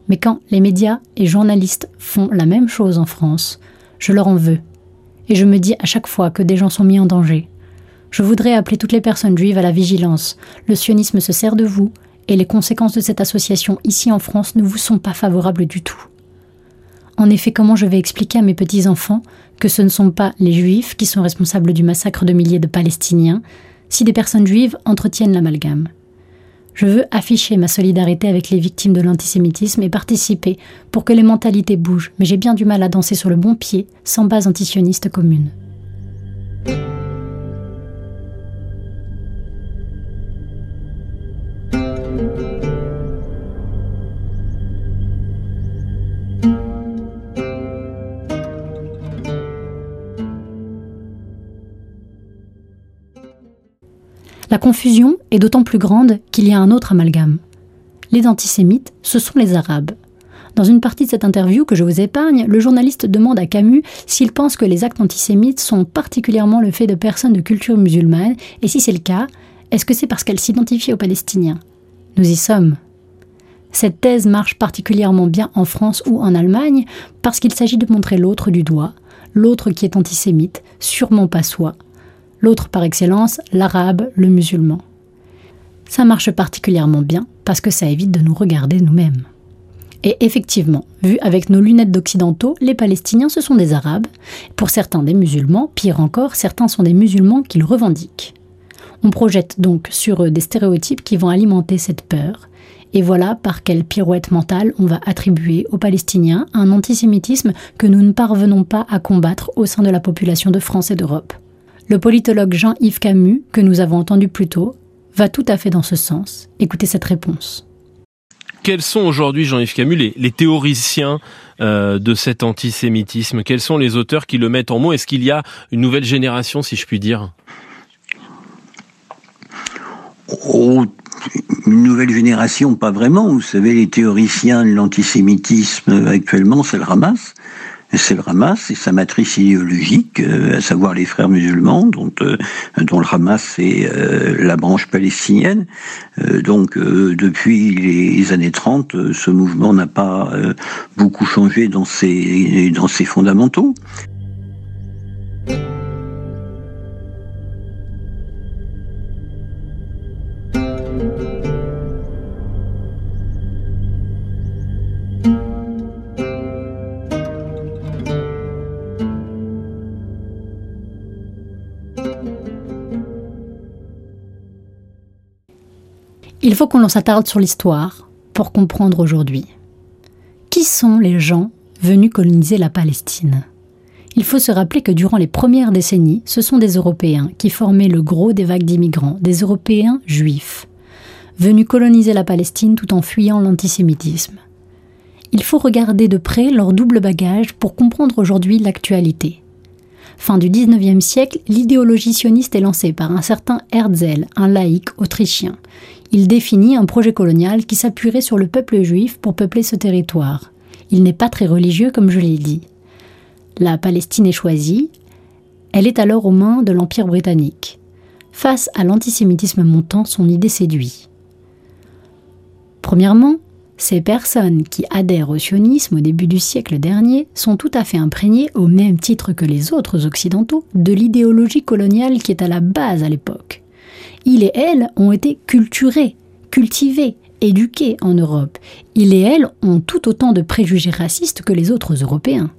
Mais quand les médias et journalistes font la même chose en France, je leur en veux. Et je me dis à chaque fois que des gens sont mis en danger. Je voudrais appeler toutes les personnes juives à la vigilance. Le sionisme se sert de vous, et les conséquences de cette association ici en France ne vous sont pas favorables du tout. En effet, comment je vais expliquer à mes petits-enfants que ce ne sont pas les Juifs qui sont responsables du massacre de milliers de Palestiniens si des personnes juives entretiennent l'amalgame ? Je veux afficher ma solidarité avec les victimes de l'antisémitisme et participer pour que les mentalités bougent, mais j'ai bien du mal à danser sur le bon pied sans base antisioniste commune. La confusion est d'autant plus grande qu'il y a un autre amalgame. Les antisémites, ce sont les Arabes. Dans une partie de cette interview que je vous épargne, le journaliste demande à Camus s'il pense que les actes antisémites sont particulièrement le fait de personnes de culture musulmane, et si c'est le cas, est-ce que c'est parce qu'elles s'identifient aux Palestiniens ? Nous y sommes. Cette thèse marche particulièrement bien en France ou en Allemagne parce qu'il s'agit de montrer l'autre du doigt, l'autre qui est antisémite, sûrement pas soi. L'autre par excellence, l'arabe, le musulman. Ça marche particulièrement bien parce que ça évite de nous regarder nous-mêmes. Et effectivement, vu avec nos lunettes d'occidentaux, les Palestiniens ce sont des Arabes, pour certains des musulmans, pire encore, certains sont des musulmans qui le revendiquent. On projette donc sur eux des stéréotypes qui vont alimenter cette peur, et voilà par quelle pirouette mentale on va attribuer aux Palestiniens un antisémitisme que nous ne parvenons pas à combattre au sein de la population de France et d'Europe. Le politologue Jean-Yves Camus, que nous avons entendu plus tôt, va tout à fait dans ce sens. Écoutez cette réponse. Quels sont aujourd'hui, Jean-Yves Camus, les, les théoriciens euh, de cet antisémitisme ? Quels sont les auteurs qui le mettent en mots ? Est-ce qu'il y a une nouvelle génération, si je puis dire ? Oh, une nouvelle génération, pas vraiment. Vous savez, les théoriciens de l'antisémitisme actuellement, c'est le Hamas. C'est le Hamas et sa matrice idéologique, euh, à savoir les frères musulmans, dont, euh, dont le Hamas est euh, la branche palestinienne. Euh, donc, euh, depuis les années trente, euh, ce mouvement n'a pas euh, beaucoup changé dans ses, dans ses fondamentaux. Il faut qu'on s'attarde sur l'histoire pour comprendre aujourd'hui. Qui sont les gens venus coloniser la Palestine ? Il faut se rappeler que durant les premières décennies, ce sont des Européens qui formaient le gros des vagues d'immigrants, des Européens juifs, venus coloniser la Palestine tout en fuyant l'antisémitisme. Il faut regarder de près leur double bagage pour comprendre aujourd'hui l'actualité. Fin du dix-neuvième siècle, l'idéologie sioniste est lancée par un certain Herzl, un laïc autrichien. Il définit un projet colonial qui s'appuierait sur le peuple juif pour peupler ce territoire. Il n'est pas très religieux, comme je l'ai dit. La Palestine est choisie. Elle est alors aux mains de l'Empire britannique. Face à l'antisémitisme montant, son idée séduit. Premièrement, ces personnes qui adhèrent au sionisme au début du siècle dernier sont tout à fait imprégnées, au même titre que les autres occidentaux, de l'idéologie coloniale qui est à la base à l'époque. Ils et elles ont été culturés, cultivés, éduqués en Europe. Ils et elles ont tout autant de préjugés racistes que les autres Européens.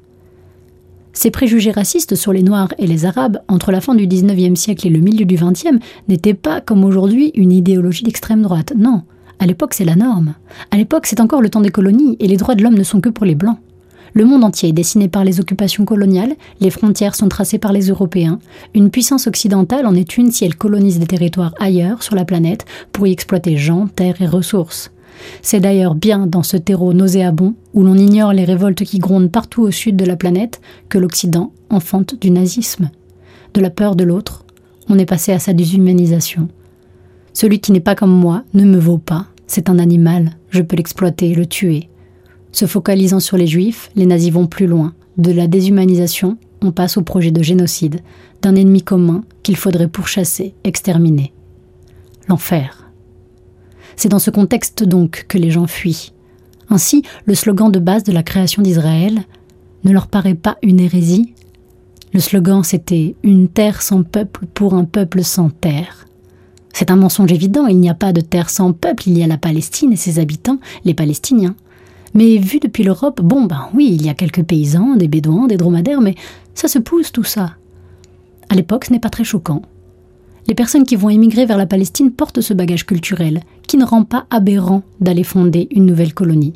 Ces préjugés racistes sur les Noirs et les Arabes, entre la fin du dix-neuvième siècle et le milieu du vingtième, n'étaient pas, comme aujourd'hui, une idéologie d'extrême droite. Non, à l'époque c'est la norme. À l'époque c'est encore le temps des colonies et les droits de l'homme ne sont que pour les Blancs. Le monde entier est dessiné par les occupations coloniales, les frontières sont tracées par les Européens. Une puissance occidentale en est une si elle colonise des territoires ailleurs sur la planète pour y exploiter gens, terres et ressources. C'est d'ailleurs bien dans ce terreau nauséabond, où l'on ignore les révoltes qui grondent partout au sud de la planète, que l'Occident enfante du nazisme. De la peur de l'autre, on est passé à sa déshumanisation. Celui qui n'est pas comme moi ne me vaut pas, c'est un animal, je peux l'exploiter, le tuer. Se focalisant sur les juifs, les nazis vont plus loin. De la déshumanisation, on passe au projet de génocide, d'un ennemi commun qu'il faudrait pourchasser, exterminer. L'enfer. C'est dans ce contexte donc que les gens fuient. Ainsi, le slogan de base de la création d'Israël ne leur paraît pas une hérésie. Le slogan, c'était « Une terre sans peuple pour un peuple sans terre ». C'est un mensonge évident, il n'y a pas de terre sans peuple, il y a la Palestine et ses habitants, les Palestiniens. Mais vu depuis l'Europe, bon ben oui, il y a quelques paysans, des bédouins, des dromadaires, mais ça se pousse tout ça. À l'époque, ce n'est pas très choquant. Les personnes qui vont émigrer vers la Palestine portent ce bagage culturel, qui ne rend pas aberrant d'aller fonder une nouvelle colonie.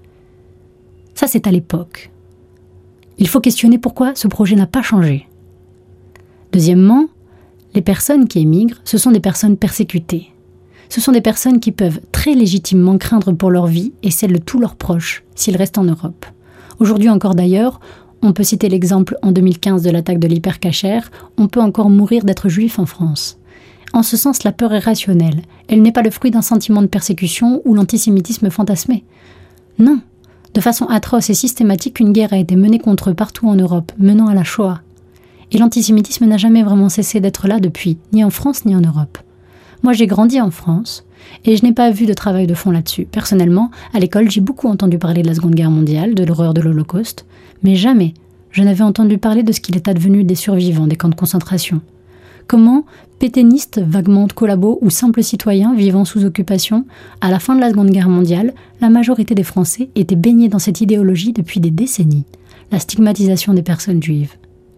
Ça, c'est à l'époque. Il faut questionner pourquoi ce projet n'a pas changé. Deuxièmement, les personnes qui émigrent, ce sont des personnes persécutées. Ce sont des personnes qui peuvent très légitimement craindre pour leur vie et celle de tous leurs proches s'ils restent en Europe. Aujourd'hui encore d'ailleurs, on peut citer l'exemple en deux mille quinze de l'attaque de l'Hypercacher, on peut encore mourir d'être juif en France. En ce sens, la peur est rationnelle. Elle n'est pas le fruit d'un sentiment de persécution ou l'antisémitisme fantasmé. Non, de façon atroce et systématique, une guerre a été menée contre eux partout en Europe, menant à la Shoah. Et l'antisémitisme n'a jamais vraiment cessé d'être là depuis, ni en France ni en Europe. Moi, j'ai grandi en France, et je n'ai pas vu de travail de fond là-dessus. Personnellement, à l'école, j'ai beaucoup entendu parler de la Seconde Guerre mondiale, de l'horreur de l'Holocauste, mais jamais je n'avais entendu parler de ce qu'il est advenu des survivants des camps de concentration. Comment, pétainistes, vaguement collabos ou simples citoyens vivant sous occupation, à la fin de la Seconde Guerre mondiale, la majorité des Français étaient baignés dans cette idéologie depuis des décennies, la stigmatisation des personnes juives.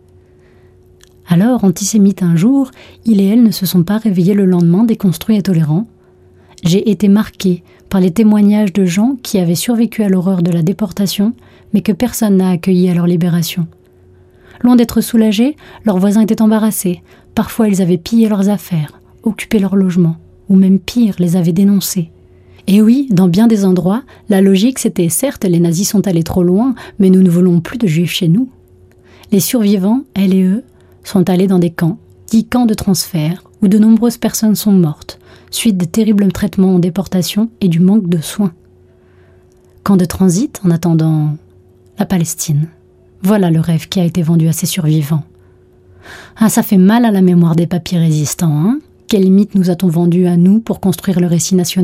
Alors, antisémites un jour, il et elle ne se sont pas réveillés le lendemain déconstruits et tolérants. J'ai été marquée par les témoignages de gens qui avaient survécu à l'horreur de la déportation, mais que personne n'a accueilli à leur libération. Loin d'être soulagés, leurs voisins étaient embarrassés. Parfois, ils avaient pillé leurs affaires, occupé leur logement, ou même pire, les avaient dénoncés. Et oui, dans bien des endroits, la logique c'était certes, les nazis sont allés trop loin, mais nous ne voulons plus de juifs chez nous. Les survivants, elles et eux, sont allés dans des camps, dits camps de transfert, où de nombreuses personnes sont mortes, suite de terribles traitements en déportation et du manque de soins. Camps de transit en attendant la Palestine. Voilà le rêve qui a été vendu à ces survivants. Ah, ça fait mal à la mémoire des papiers résistants, hein ? Quelle mythe nous a-t-on vendu à nous pour construire le récit national ?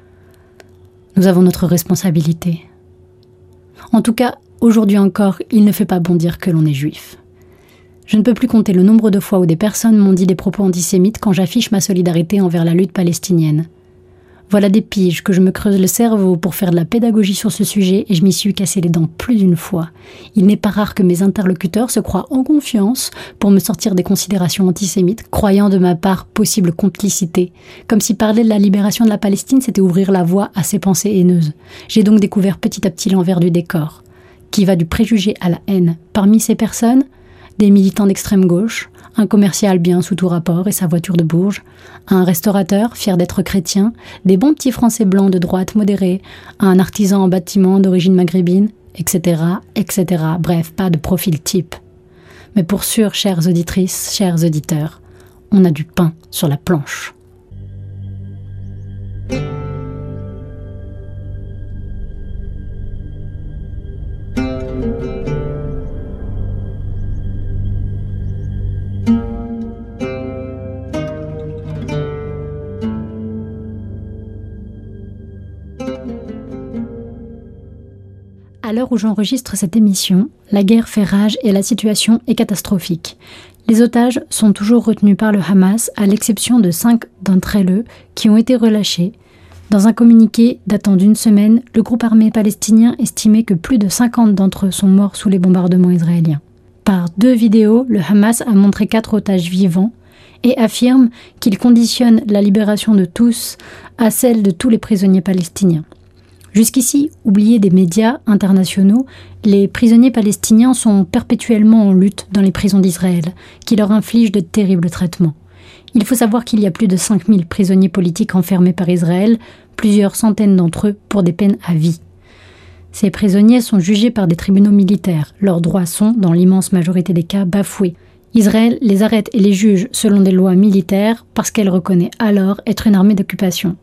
Nous avons notre responsabilité. En tout cas, aujourd'hui encore, il ne fait pas bon dire que l'on est juif. Je ne peux plus compter le nombre de fois où des personnes m'ont dit des propos antisémites quand j'affiche ma solidarité envers la lutte palestinienne. Voilà des piges que je me creuse le cerveau pour faire de la pédagogie sur ce sujet et je m'y suis cassé les dents plus d'une fois. Il n'est pas rare que mes interlocuteurs se croient en confiance pour me sortir des considérations antisémites, croyant de ma part possible complicité. Comme si parler de la libération de la Palestine, c'était ouvrir la voie à ces pensées haineuses. J'ai donc découvert petit à petit l'envers du décor, qui va du préjugé à la haine. Parmi ces personnes, des militants d'extrême gauche, un commercial bien sous tout rapport et sa voiture de Bourges, un restaurateur fier d'être chrétien, des bons petits Français blancs de droite modérée, un artisan en bâtiment d'origine maghrébine, et cetera, et cetera. Bref, pas de profil type. Mais pour sûr, chères auditrices, chers auditeurs, on a du pain sur la planche. À l'heure où j'enregistre cette émission, la guerre fait rage et la situation est catastrophique. Les otages sont toujours retenus par le Hamas, à l'exception de cinq d'entre eux qui ont été relâchés. Dans un communiqué datant d'une semaine, le groupe armé palestinien estimait que plus de cinquante d'entre eux sont morts sous les bombardements israéliens. Par deux vidéos, le Hamas a montré quatre otages vivants et affirme qu'il conditionne la libération de tous à celle de tous les prisonniers palestiniens. Jusqu'ici, oubliés des médias internationaux, les prisonniers palestiniens sont perpétuellement en lutte dans les prisons d'Israël, qui leur infligent de terribles traitements. Il faut savoir qu'il y a plus de cinq mille prisonniers politiques enfermés par Israël, plusieurs centaines d'entre eux pour des peines à vie. Ces prisonniers sont jugés par des tribunaux militaires. Leurs droits sont, dans l'immense majorité des cas, bafoués. Israël les arrête et les juge selon des lois militaires parce qu'elle reconnaît alors être une armée d'occupation.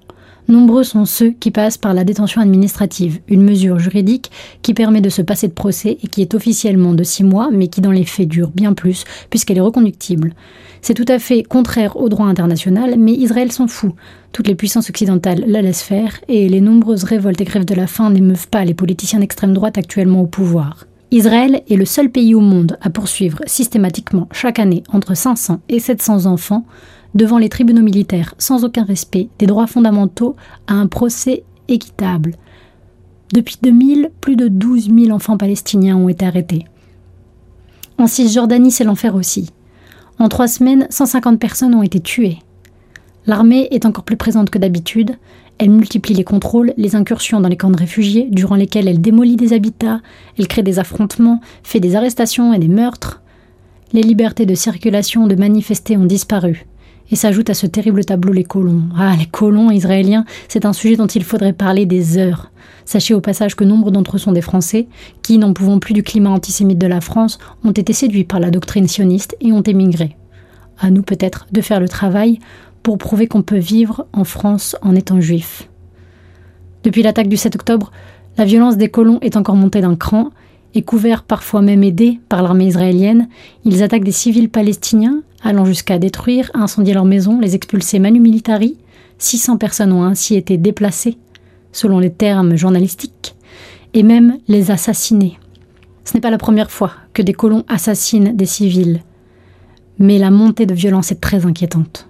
Nombreux sont ceux qui passent par la détention administrative, une mesure juridique qui permet de se passer de procès et qui est officiellement de six mois, mais qui dans les faits dure bien plus, puisqu'elle est reconductible. C'est tout à fait contraire au droit international, mais Israël s'en fout. Toutes les puissances occidentales la laissent faire, et les nombreuses révoltes et grèves de la faim n'émeuvent pas les politiciens d'extrême droite actuellement au pouvoir. Israël est le seul pays au monde à poursuivre systématiquement chaque année entre cinq cents et sept cents enfants devant les tribunaux militaires sans aucun respect des droits fondamentaux à un procès équitable. Depuis deux mille, plus de douze mille enfants palestiniens ont été arrêtés. En Cisjordanie, c'est l'enfer aussi. En trois semaines, cent cinquante personnes ont été tuées. L'armée est encore plus présente que d'habitude. Elle multiplie les contrôles, les incursions dans les camps de réfugiés, durant lesquels elle démolit des habitats, elle crée des affrontements, fait des arrestations et des meurtres. Les libertés de circulation, de manifester ont disparu. Et s'ajoute à ce terrible tableau les colons. Ah, les colons israéliens, c'est un sujet dont il faudrait parler des heures. Sachez au passage que nombre d'entre eux sont des Français, qui, n'en pouvant plus du climat antisémite de la France, ont été séduits par la doctrine sioniste et ont émigré. À nous peut-être de faire le travail pour prouver qu'on peut vivre en France en étant juif. Depuis l'attaque du sept octobre, la violence des colons est encore montée d'un cran, et couverts, parfois même aidés par l'armée israélienne, ils attaquent des civils palestiniens, allant jusqu'à détruire, incendier leurs maisons, les expulser manu militari. six cents personnes ont ainsi été déplacées, selon les termes journalistiques, et même les assassiner. Ce n'est pas la première fois que des colons assassinent des civils, mais la montée de violence est très inquiétante.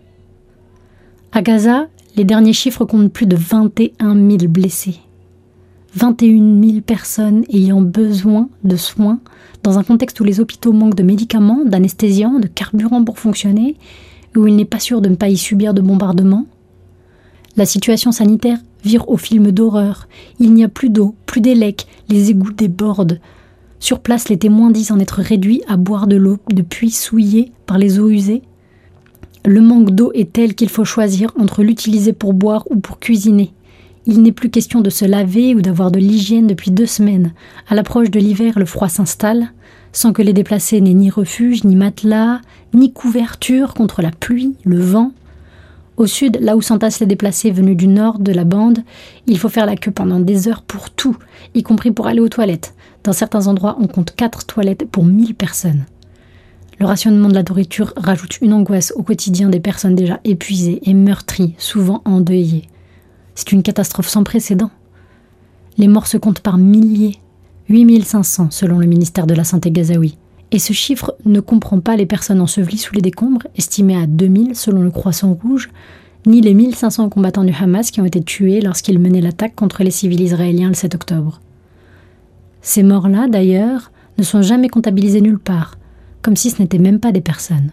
À Gaza, les derniers chiffres comptent plus de vingt et un mille blessés. vingt et une mille personnes ayant besoin de soins dans un contexte où les hôpitaux manquent de médicaments, d'anesthésiants, de carburant pour fonctionner, où il n'est pas sûr de ne pas y subir de bombardements. La situation sanitaire vire au film d'horreur. Il n'y a plus d'eau, plus d'élec, les égouts débordent. Sur place, les témoins disent en être réduits à boire de l'eau de puits souillés par les eaux usées. Le manque d'eau est tel qu'il faut choisir entre l'utiliser pour boire ou pour cuisiner. Il n'est plus question de se laver ou d'avoir de l'hygiène depuis deux semaines. À l'approche de l'hiver, le froid s'installe, sans que les déplacés n'aient ni refuge, ni matelas, ni couverture contre la pluie, le vent. Au sud, là où s'entassent les déplacés venus du nord de la bande, il faut faire la queue pendant des heures pour tout, y compris pour aller aux toilettes. Dans certains endroits, on compte quatre toilettes pour mille personnes. Le rationnement de la nourriture rajoute une angoisse au quotidien des personnes déjà épuisées et meurtries, souvent endeuillées. C'est une catastrophe sans précédent. Les morts se comptent par milliers, huit mille cinq cents selon le ministère de la Santé gazaoui. Et ce chiffre ne comprend pas les personnes ensevelies sous les décombres, estimées à deux mille selon le Croissant Rouge, ni les mille cinq cents combattants du Hamas qui ont été tués lorsqu'ils menaient l'attaque contre les civils israéliens le sept octobre. Ces morts-là, d'ailleurs, ne sont jamais comptabilisées nulle part, comme si ce n'étaient même pas des personnes.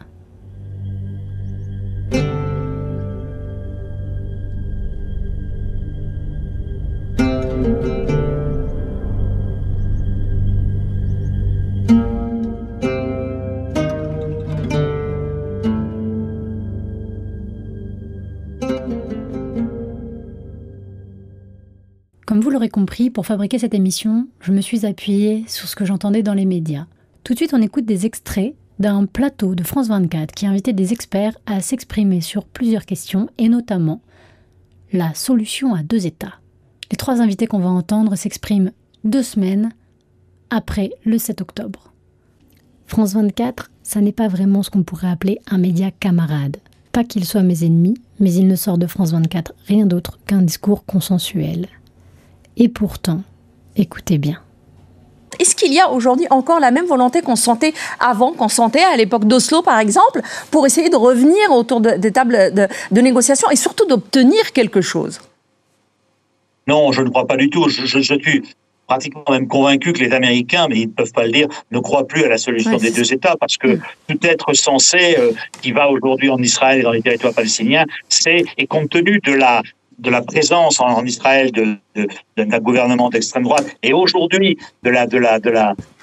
Comme vous l'aurez compris, pour fabriquer cette émission, je me suis appuyée sur ce que j'entendais dans les médias. Tout de suite, on écoute des extraits d'un plateau de France vingt-quatre qui invitait des experts à s'exprimer sur plusieurs questions, et notamment la solution à deux États. Les trois invités qu'on va entendre s'expriment deux semaines après le sept octobre. France vingt-quatre, ça n'est pas vraiment ce qu'on pourrait appeler un média camarade. Pas qu'ils soient mes ennemis, mais il ne sort de France vingt-quatre rien d'autre qu'un discours consensuel. Et pourtant, écoutez bien. Est-ce qu'il y a aujourd'hui encore la même volonté qu'on sentait avant, qu'on sentait à l'époque d'Oslo par exemple, pour essayer de revenir autour de, des tables de, de négociation et surtout d'obtenir quelque chose ? Non, je ne crois pas du tout. Je, je, je suis pratiquement même convaincu que les Américains, mais ils ne peuvent pas le dire, ne croient plus à la solution ouais, des deux États, parce que tout être censé euh, qui va aujourd'hui en Israël et dans les territoires palestiniens, c'est, et compte tenu de la de la présence en, en Israël de, de, d'un gouvernement d'extrême droite et aujourd'hui de la de la de la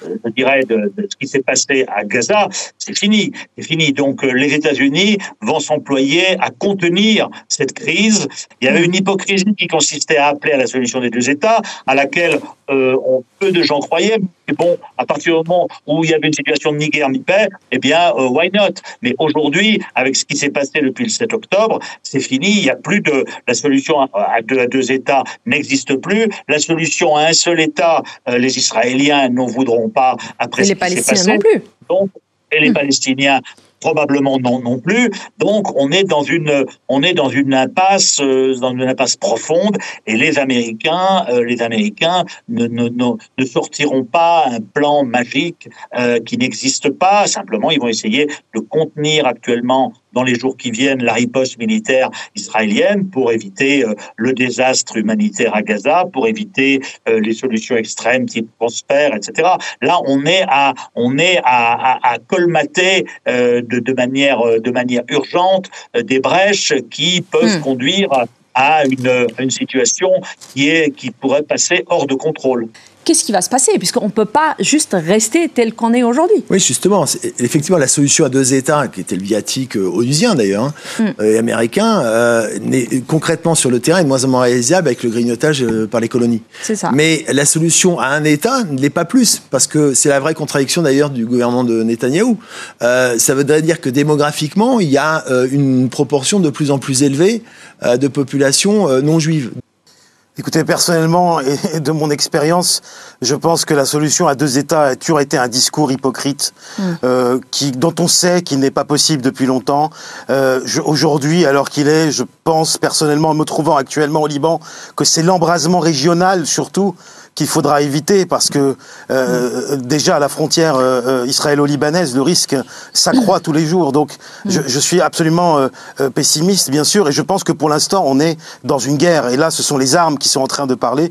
je dirais, de, de ce qui s'est passé à Gaza, c'est fini. C'est fini. Donc, les États-Unis vont s'employer à contenir cette crise. Il y avait une hypocrisie qui consistait à appeler à la solution des deux États, à laquelle euh, on, peu de gens croyaient. Mais bon, à partir du moment où il y avait une situation de ni guerre ni paix, eh bien, euh, why not? Mais aujourd'hui, avec ce qui s'est passé depuis le sept octobre, c'est fini. Il n'y a plus de la solution à, à, deux, à deux États n'existe plus. La solution à un seul État, euh, les Israéliens n'en voudront pas après et ce les qui Palestiniens s'est passé. Non plus. Donc, et les mmh. Palestiniens probablement non non plus. Donc on est dans une on est dans une impasse euh, dans une impasse profonde et les Américains euh, les Américains ne, ne ne ne sortiront pas un plan magique euh, qui n'existe pas. Simplement, ils vont essayer de contenir actuellement dans les jours qui viennent la riposte militaire israélienne pour éviter euh, le désastre humanitaire à Gaza, pour éviter euh, les solutions extrêmes type transfert, et cetera. Là, on est à on est à à, à colmater euh, de, de manière de manière urgente euh, des brèches qui peuvent mmh. conduire à, à une à une situation qui est qui pourrait passer hors de contrôle. Qu'est-ce qui va se passer? Puisqu'on ne peut pas juste rester tel qu'on est aujourd'hui. Oui, justement. C'est, effectivement, la solution à deux États, qui était le viatique euh, onusien d'ailleurs, hein, mm. et américain, euh, n'est, concrètement sur le terrain, est de moins en moins réalisable avec le grignotage euh, par les colonies. C'est ça. Mais la solution à un État ne l'est pas plus, parce que c'est la vraie contradiction d'ailleurs du gouvernement de Netanyahou. Euh, ça voudrait dire que démographiquement, il y a euh, une proportion de plus en plus élevée euh, de populations euh, non juives. Écoutez, personnellement, et de mon expérience, je pense que la solution à deux États a toujours été un discours hypocrite, mmh. euh, qui, dont on sait qu'il n'est pas possible depuis longtemps. Euh, je, aujourd'hui, alors qu'il est, je pense personnellement, en me trouvant actuellement au Liban, que c'est l'embrasement régional, surtout, qu'il faudra éviter, parce que euh, déjà à la frontière euh, israélo-libanaise, le risque s'accroît tous les jours. Donc je, je suis absolument euh, pessimiste, bien sûr, et je pense que pour l'instant on est dans une guerre, et là ce sont les armes qui sont en train de parler.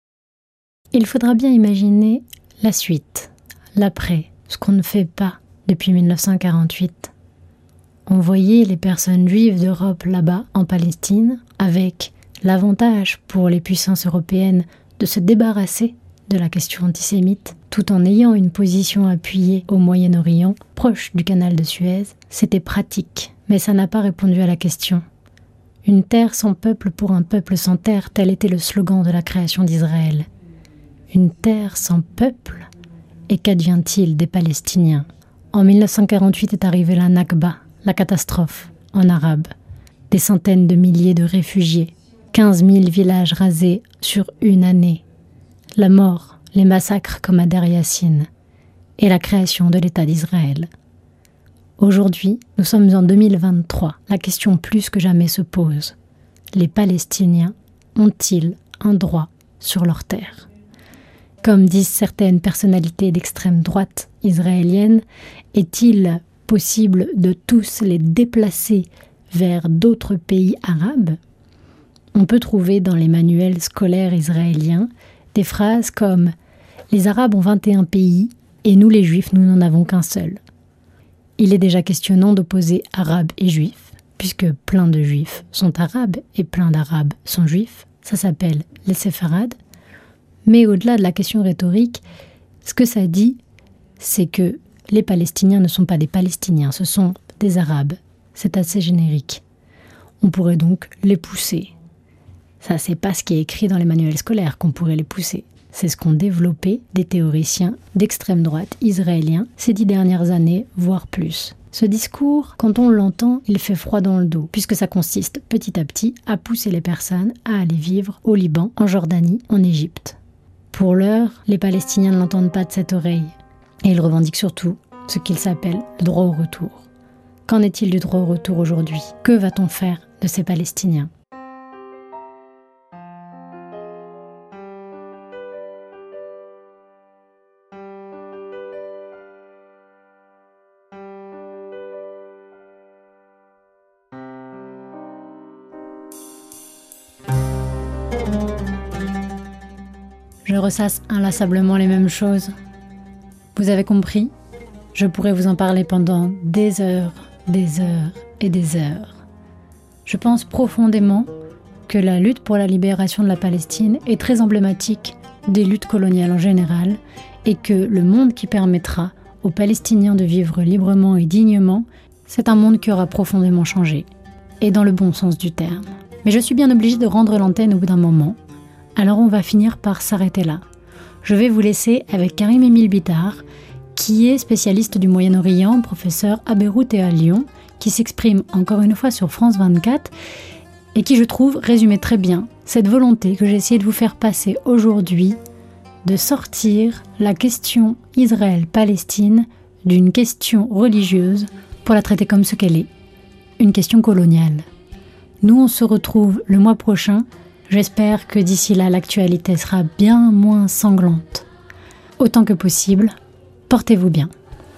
Il faudra bien imaginer la suite, l'après, ce qu'on ne fait pas depuis dix-neuf cent quarante-huit. Envoyer les personnes juives d'Europe là-bas, en Palestine, avec l'avantage pour les puissances européennes de se débarrasser de la question antisémite, tout en ayant une position appuyée au Moyen-Orient, proche du canal de Suez, c'était pratique, mais ça n'a pas répondu à la question. Une terre sans peuple pour un peuple sans terre, tel était le slogan de la création d'Israël. Une terre sans peuple, et qu'advient-il des Palestiniens? En dix-neuf cent quarante-huit est arrivée la Nakba, la catastrophe, en arabe. Des centaines de milliers de réfugiés, quinze mille villages rasés sur une année, la mort, les massacres comme à Der Yassin, et la création de l'État d'Israël. Aujourd'hui, nous sommes en deux mille vingt-trois. La question plus que jamais se pose. Les Palestiniens ont-ils un droit sur leur terre? Comme disent certaines personnalités d'extrême droite israélienne, est-il possible de tous les déplacer vers d'autres pays arabes? On peut trouver dans les manuels scolaires israéliens des phrases comme « Les Arabes ont vingt et un pays et nous les Juifs, nous n'en avons qu'un seul ». Il est déjà questionnant d'opposer Arabes et Juifs, puisque plein de Juifs sont Arabes et plein d'Arabes sont Juifs. Ça s'appelle les séfarades. Mais au-delà de la question rhétorique, ce que ça dit, c'est que les Palestiniens ne sont pas des Palestiniens, ce sont des Arabes. C'est assez générique. On pourrait donc les pousser. Ça, c'est pas ce qui est écrit dans les manuels scolaires qu'on pourrait les pousser. C'est ce qu'ont développé des théoriciens d'extrême droite israéliens ces dix dernières années, voire plus. Ce discours, quand on l'entend, il fait froid dans le dos, puisque ça consiste petit à petit à pousser les personnes à aller vivre au Liban, en Jordanie, en Égypte. Pour l'heure, les Palestiniens ne l'entendent pas de cette oreille. Et ils revendiquent surtout ce qu'ils s'appellent le droit au retour. Qu'en est-il du droit au retour aujourd'hui? Que va-t-on faire de ces Palestiniens? Je ressasse inlassablement les mêmes choses. Vous avez compris? Je pourrais vous en parler pendant des heures, des heures et des heures. Je pense profondément que la lutte pour la libération de la Palestine est très emblématique des luttes coloniales en général et que le monde qui permettra aux Palestiniens de vivre librement et dignement, c'est un monde qui aura profondément changé, et dans le bon sens du terme. Mais je suis bien obligée de rendre l'antenne au bout d'un moment, alors on va finir par s'arrêter là. Je vais vous laisser avec Karim Emile Bitar, qui est spécialiste du Moyen-Orient, professeur à Beyrouth et à Lyon, qui s'exprime encore une fois sur France vingt-quatre, et qui, je trouve, résumait très bien cette volonté que j'ai essayé de vous faire passer aujourd'hui de sortir la question Israël-Palestine d'une question religieuse pour la traiter comme ce qu'elle est, une question coloniale. Nous, on se retrouve le mois prochain. J'espère que d'ici là, l'actualité sera bien moins sanglante. Autant que possible, portez-vous bien.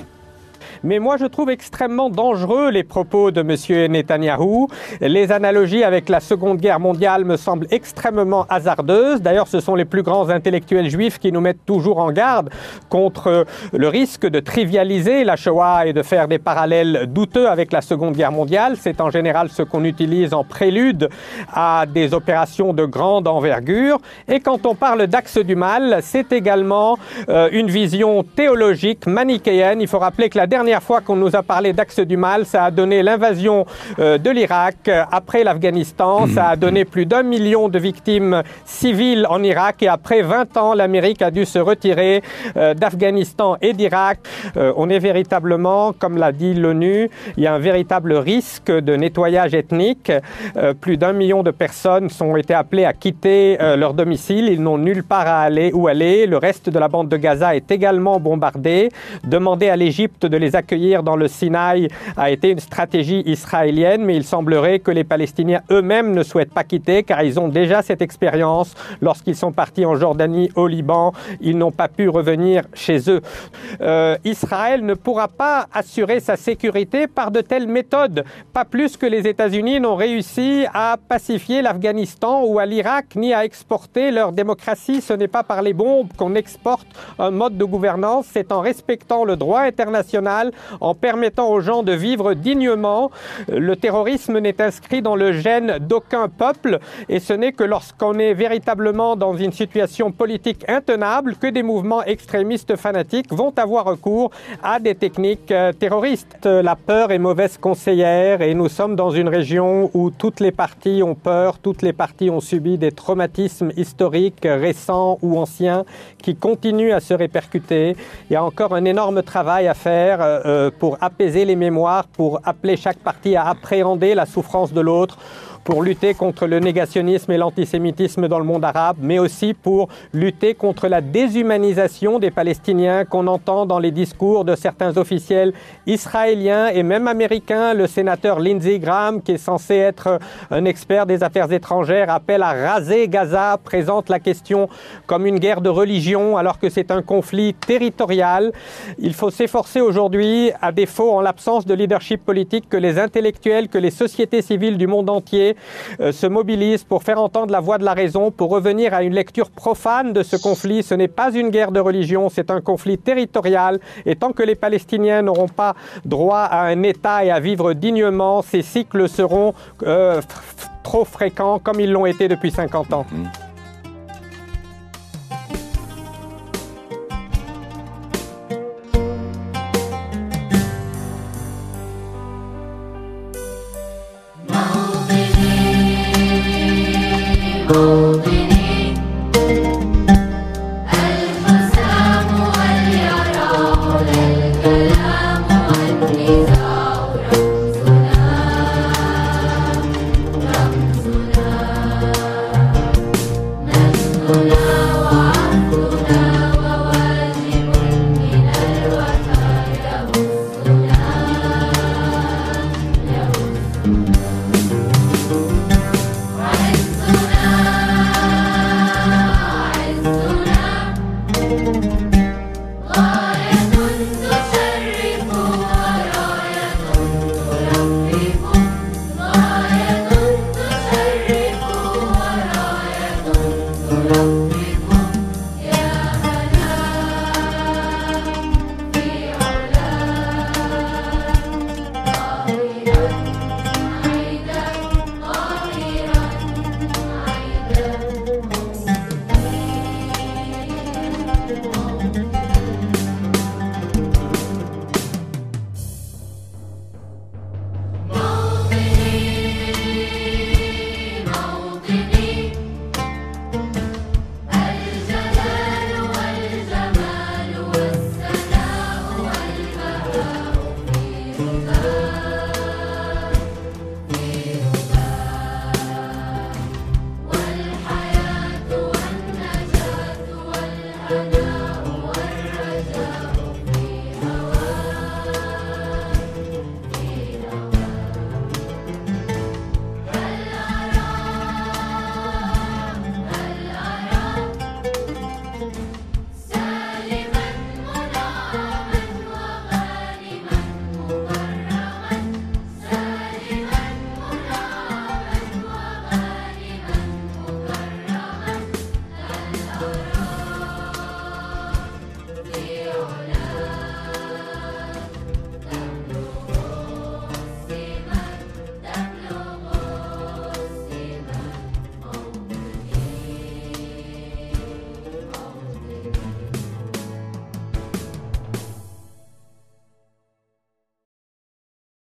Mais moi, je trouve extrêmement dangereux les propos de M. Netanyahou. Les analogies avec la Seconde Guerre mondiale me semblent extrêmement hasardeuses. D'ailleurs, ce sont les plus grands intellectuels juifs qui nous mettent toujours en garde contre le risque de trivialiser la Shoah et de faire des parallèles douteux avec la Seconde Guerre mondiale. C'est en général ce qu'on utilise en prélude à des opérations de grande envergure. Et quand on parle d'axe du mal, c'est également euh, une vision théologique manichéenne. Il faut rappeler que la dernière La dernière fois qu'on nous a parlé d'axe du mal, ça a donné l'invasion euh, de l'Irak euh, après l'Afghanistan. Ça a donné plus d'un million de victimes civiles en Irak. Et après vingt ans, l'Amérique a dû se retirer euh, d'Afghanistan et d'Irak. Euh, on est véritablement, comme l'a dit l'ONU, il y a un véritable risque de nettoyage ethnique. Euh, plus d'un million de personnes ont été appelées à quitter euh, leur domicile. Ils n'ont nulle part à aller où aller. Le reste de la bande de Gaza est également bombardé. Demander à l'Égypte de les accueillir dans le Sinaï a été une stratégie israélienne, mais il semblerait que les Palestiniens eux-mêmes ne souhaitent pas quitter, car ils ont déjà cette expérience. Lorsqu'ils sont partis en Jordanie, au Liban, ils n'ont pas pu revenir chez eux. Euh, Israël ne pourra pas assurer sa sécurité par de telles méthodes, pas plus que les États-Unis n'ont réussi à pacifier l'Afghanistan ou à l'Irak, ni à exporter leur démocratie. Ce n'est pas par les bombes qu'on exporte un mode de gouvernance, c'est en respectant le droit international, en permettant aux gens de vivre dignement. Le terrorisme n'est inscrit dans le gène d'aucun peuple, et ce n'est que lorsqu'on est véritablement dans une situation politique intenable que des mouvements extrémistes fanatiques vont avoir recours à des techniques terroristes. La peur est mauvaise conseillère, et nous sommes dans une région où toutes les parties ont peur, toutes les parties ont subi des traumatismes historiques récents ou anciens qui continuent à se répercuter. Il y a encore un énorme travail à faire euh, pour apaiser les mémoires, pour appeler chaque partie à appréhender la souffrance de l'autre, pour lutter contre le négationnisme et l'antisémitisme dans le monde arabe, mais aussi pour lutter contre la déshumanisation des Palestiniens qu'on entend dans les discours de certains officiels israéliens et même américains. Le sénateur Lindsey Graham, qui est censé être un expert des affaires étrangères, appelle à raser Gaza, présente la question comme une guerre de religion, alors que c'est un conflit territorial. Il faut s'efforcer aujourd'hui, à défaut, en l'absence de leadership politique, que les intellectuels, que les sociétés civiles du monde entier Euh, se mobilisent pour faire entendre la voix de la raison, pour revenir à une lecture profane de ce conflit. Ce n'est pas une guerre de religion, c'est un conflit territorial, et tant que les Palestiniens n'auront pas droit à un État et à vivre dignement, ces cycles seront euh, f- trop fréquents comme ils l'ont été depuis cinquante ans. Mmh. Oh,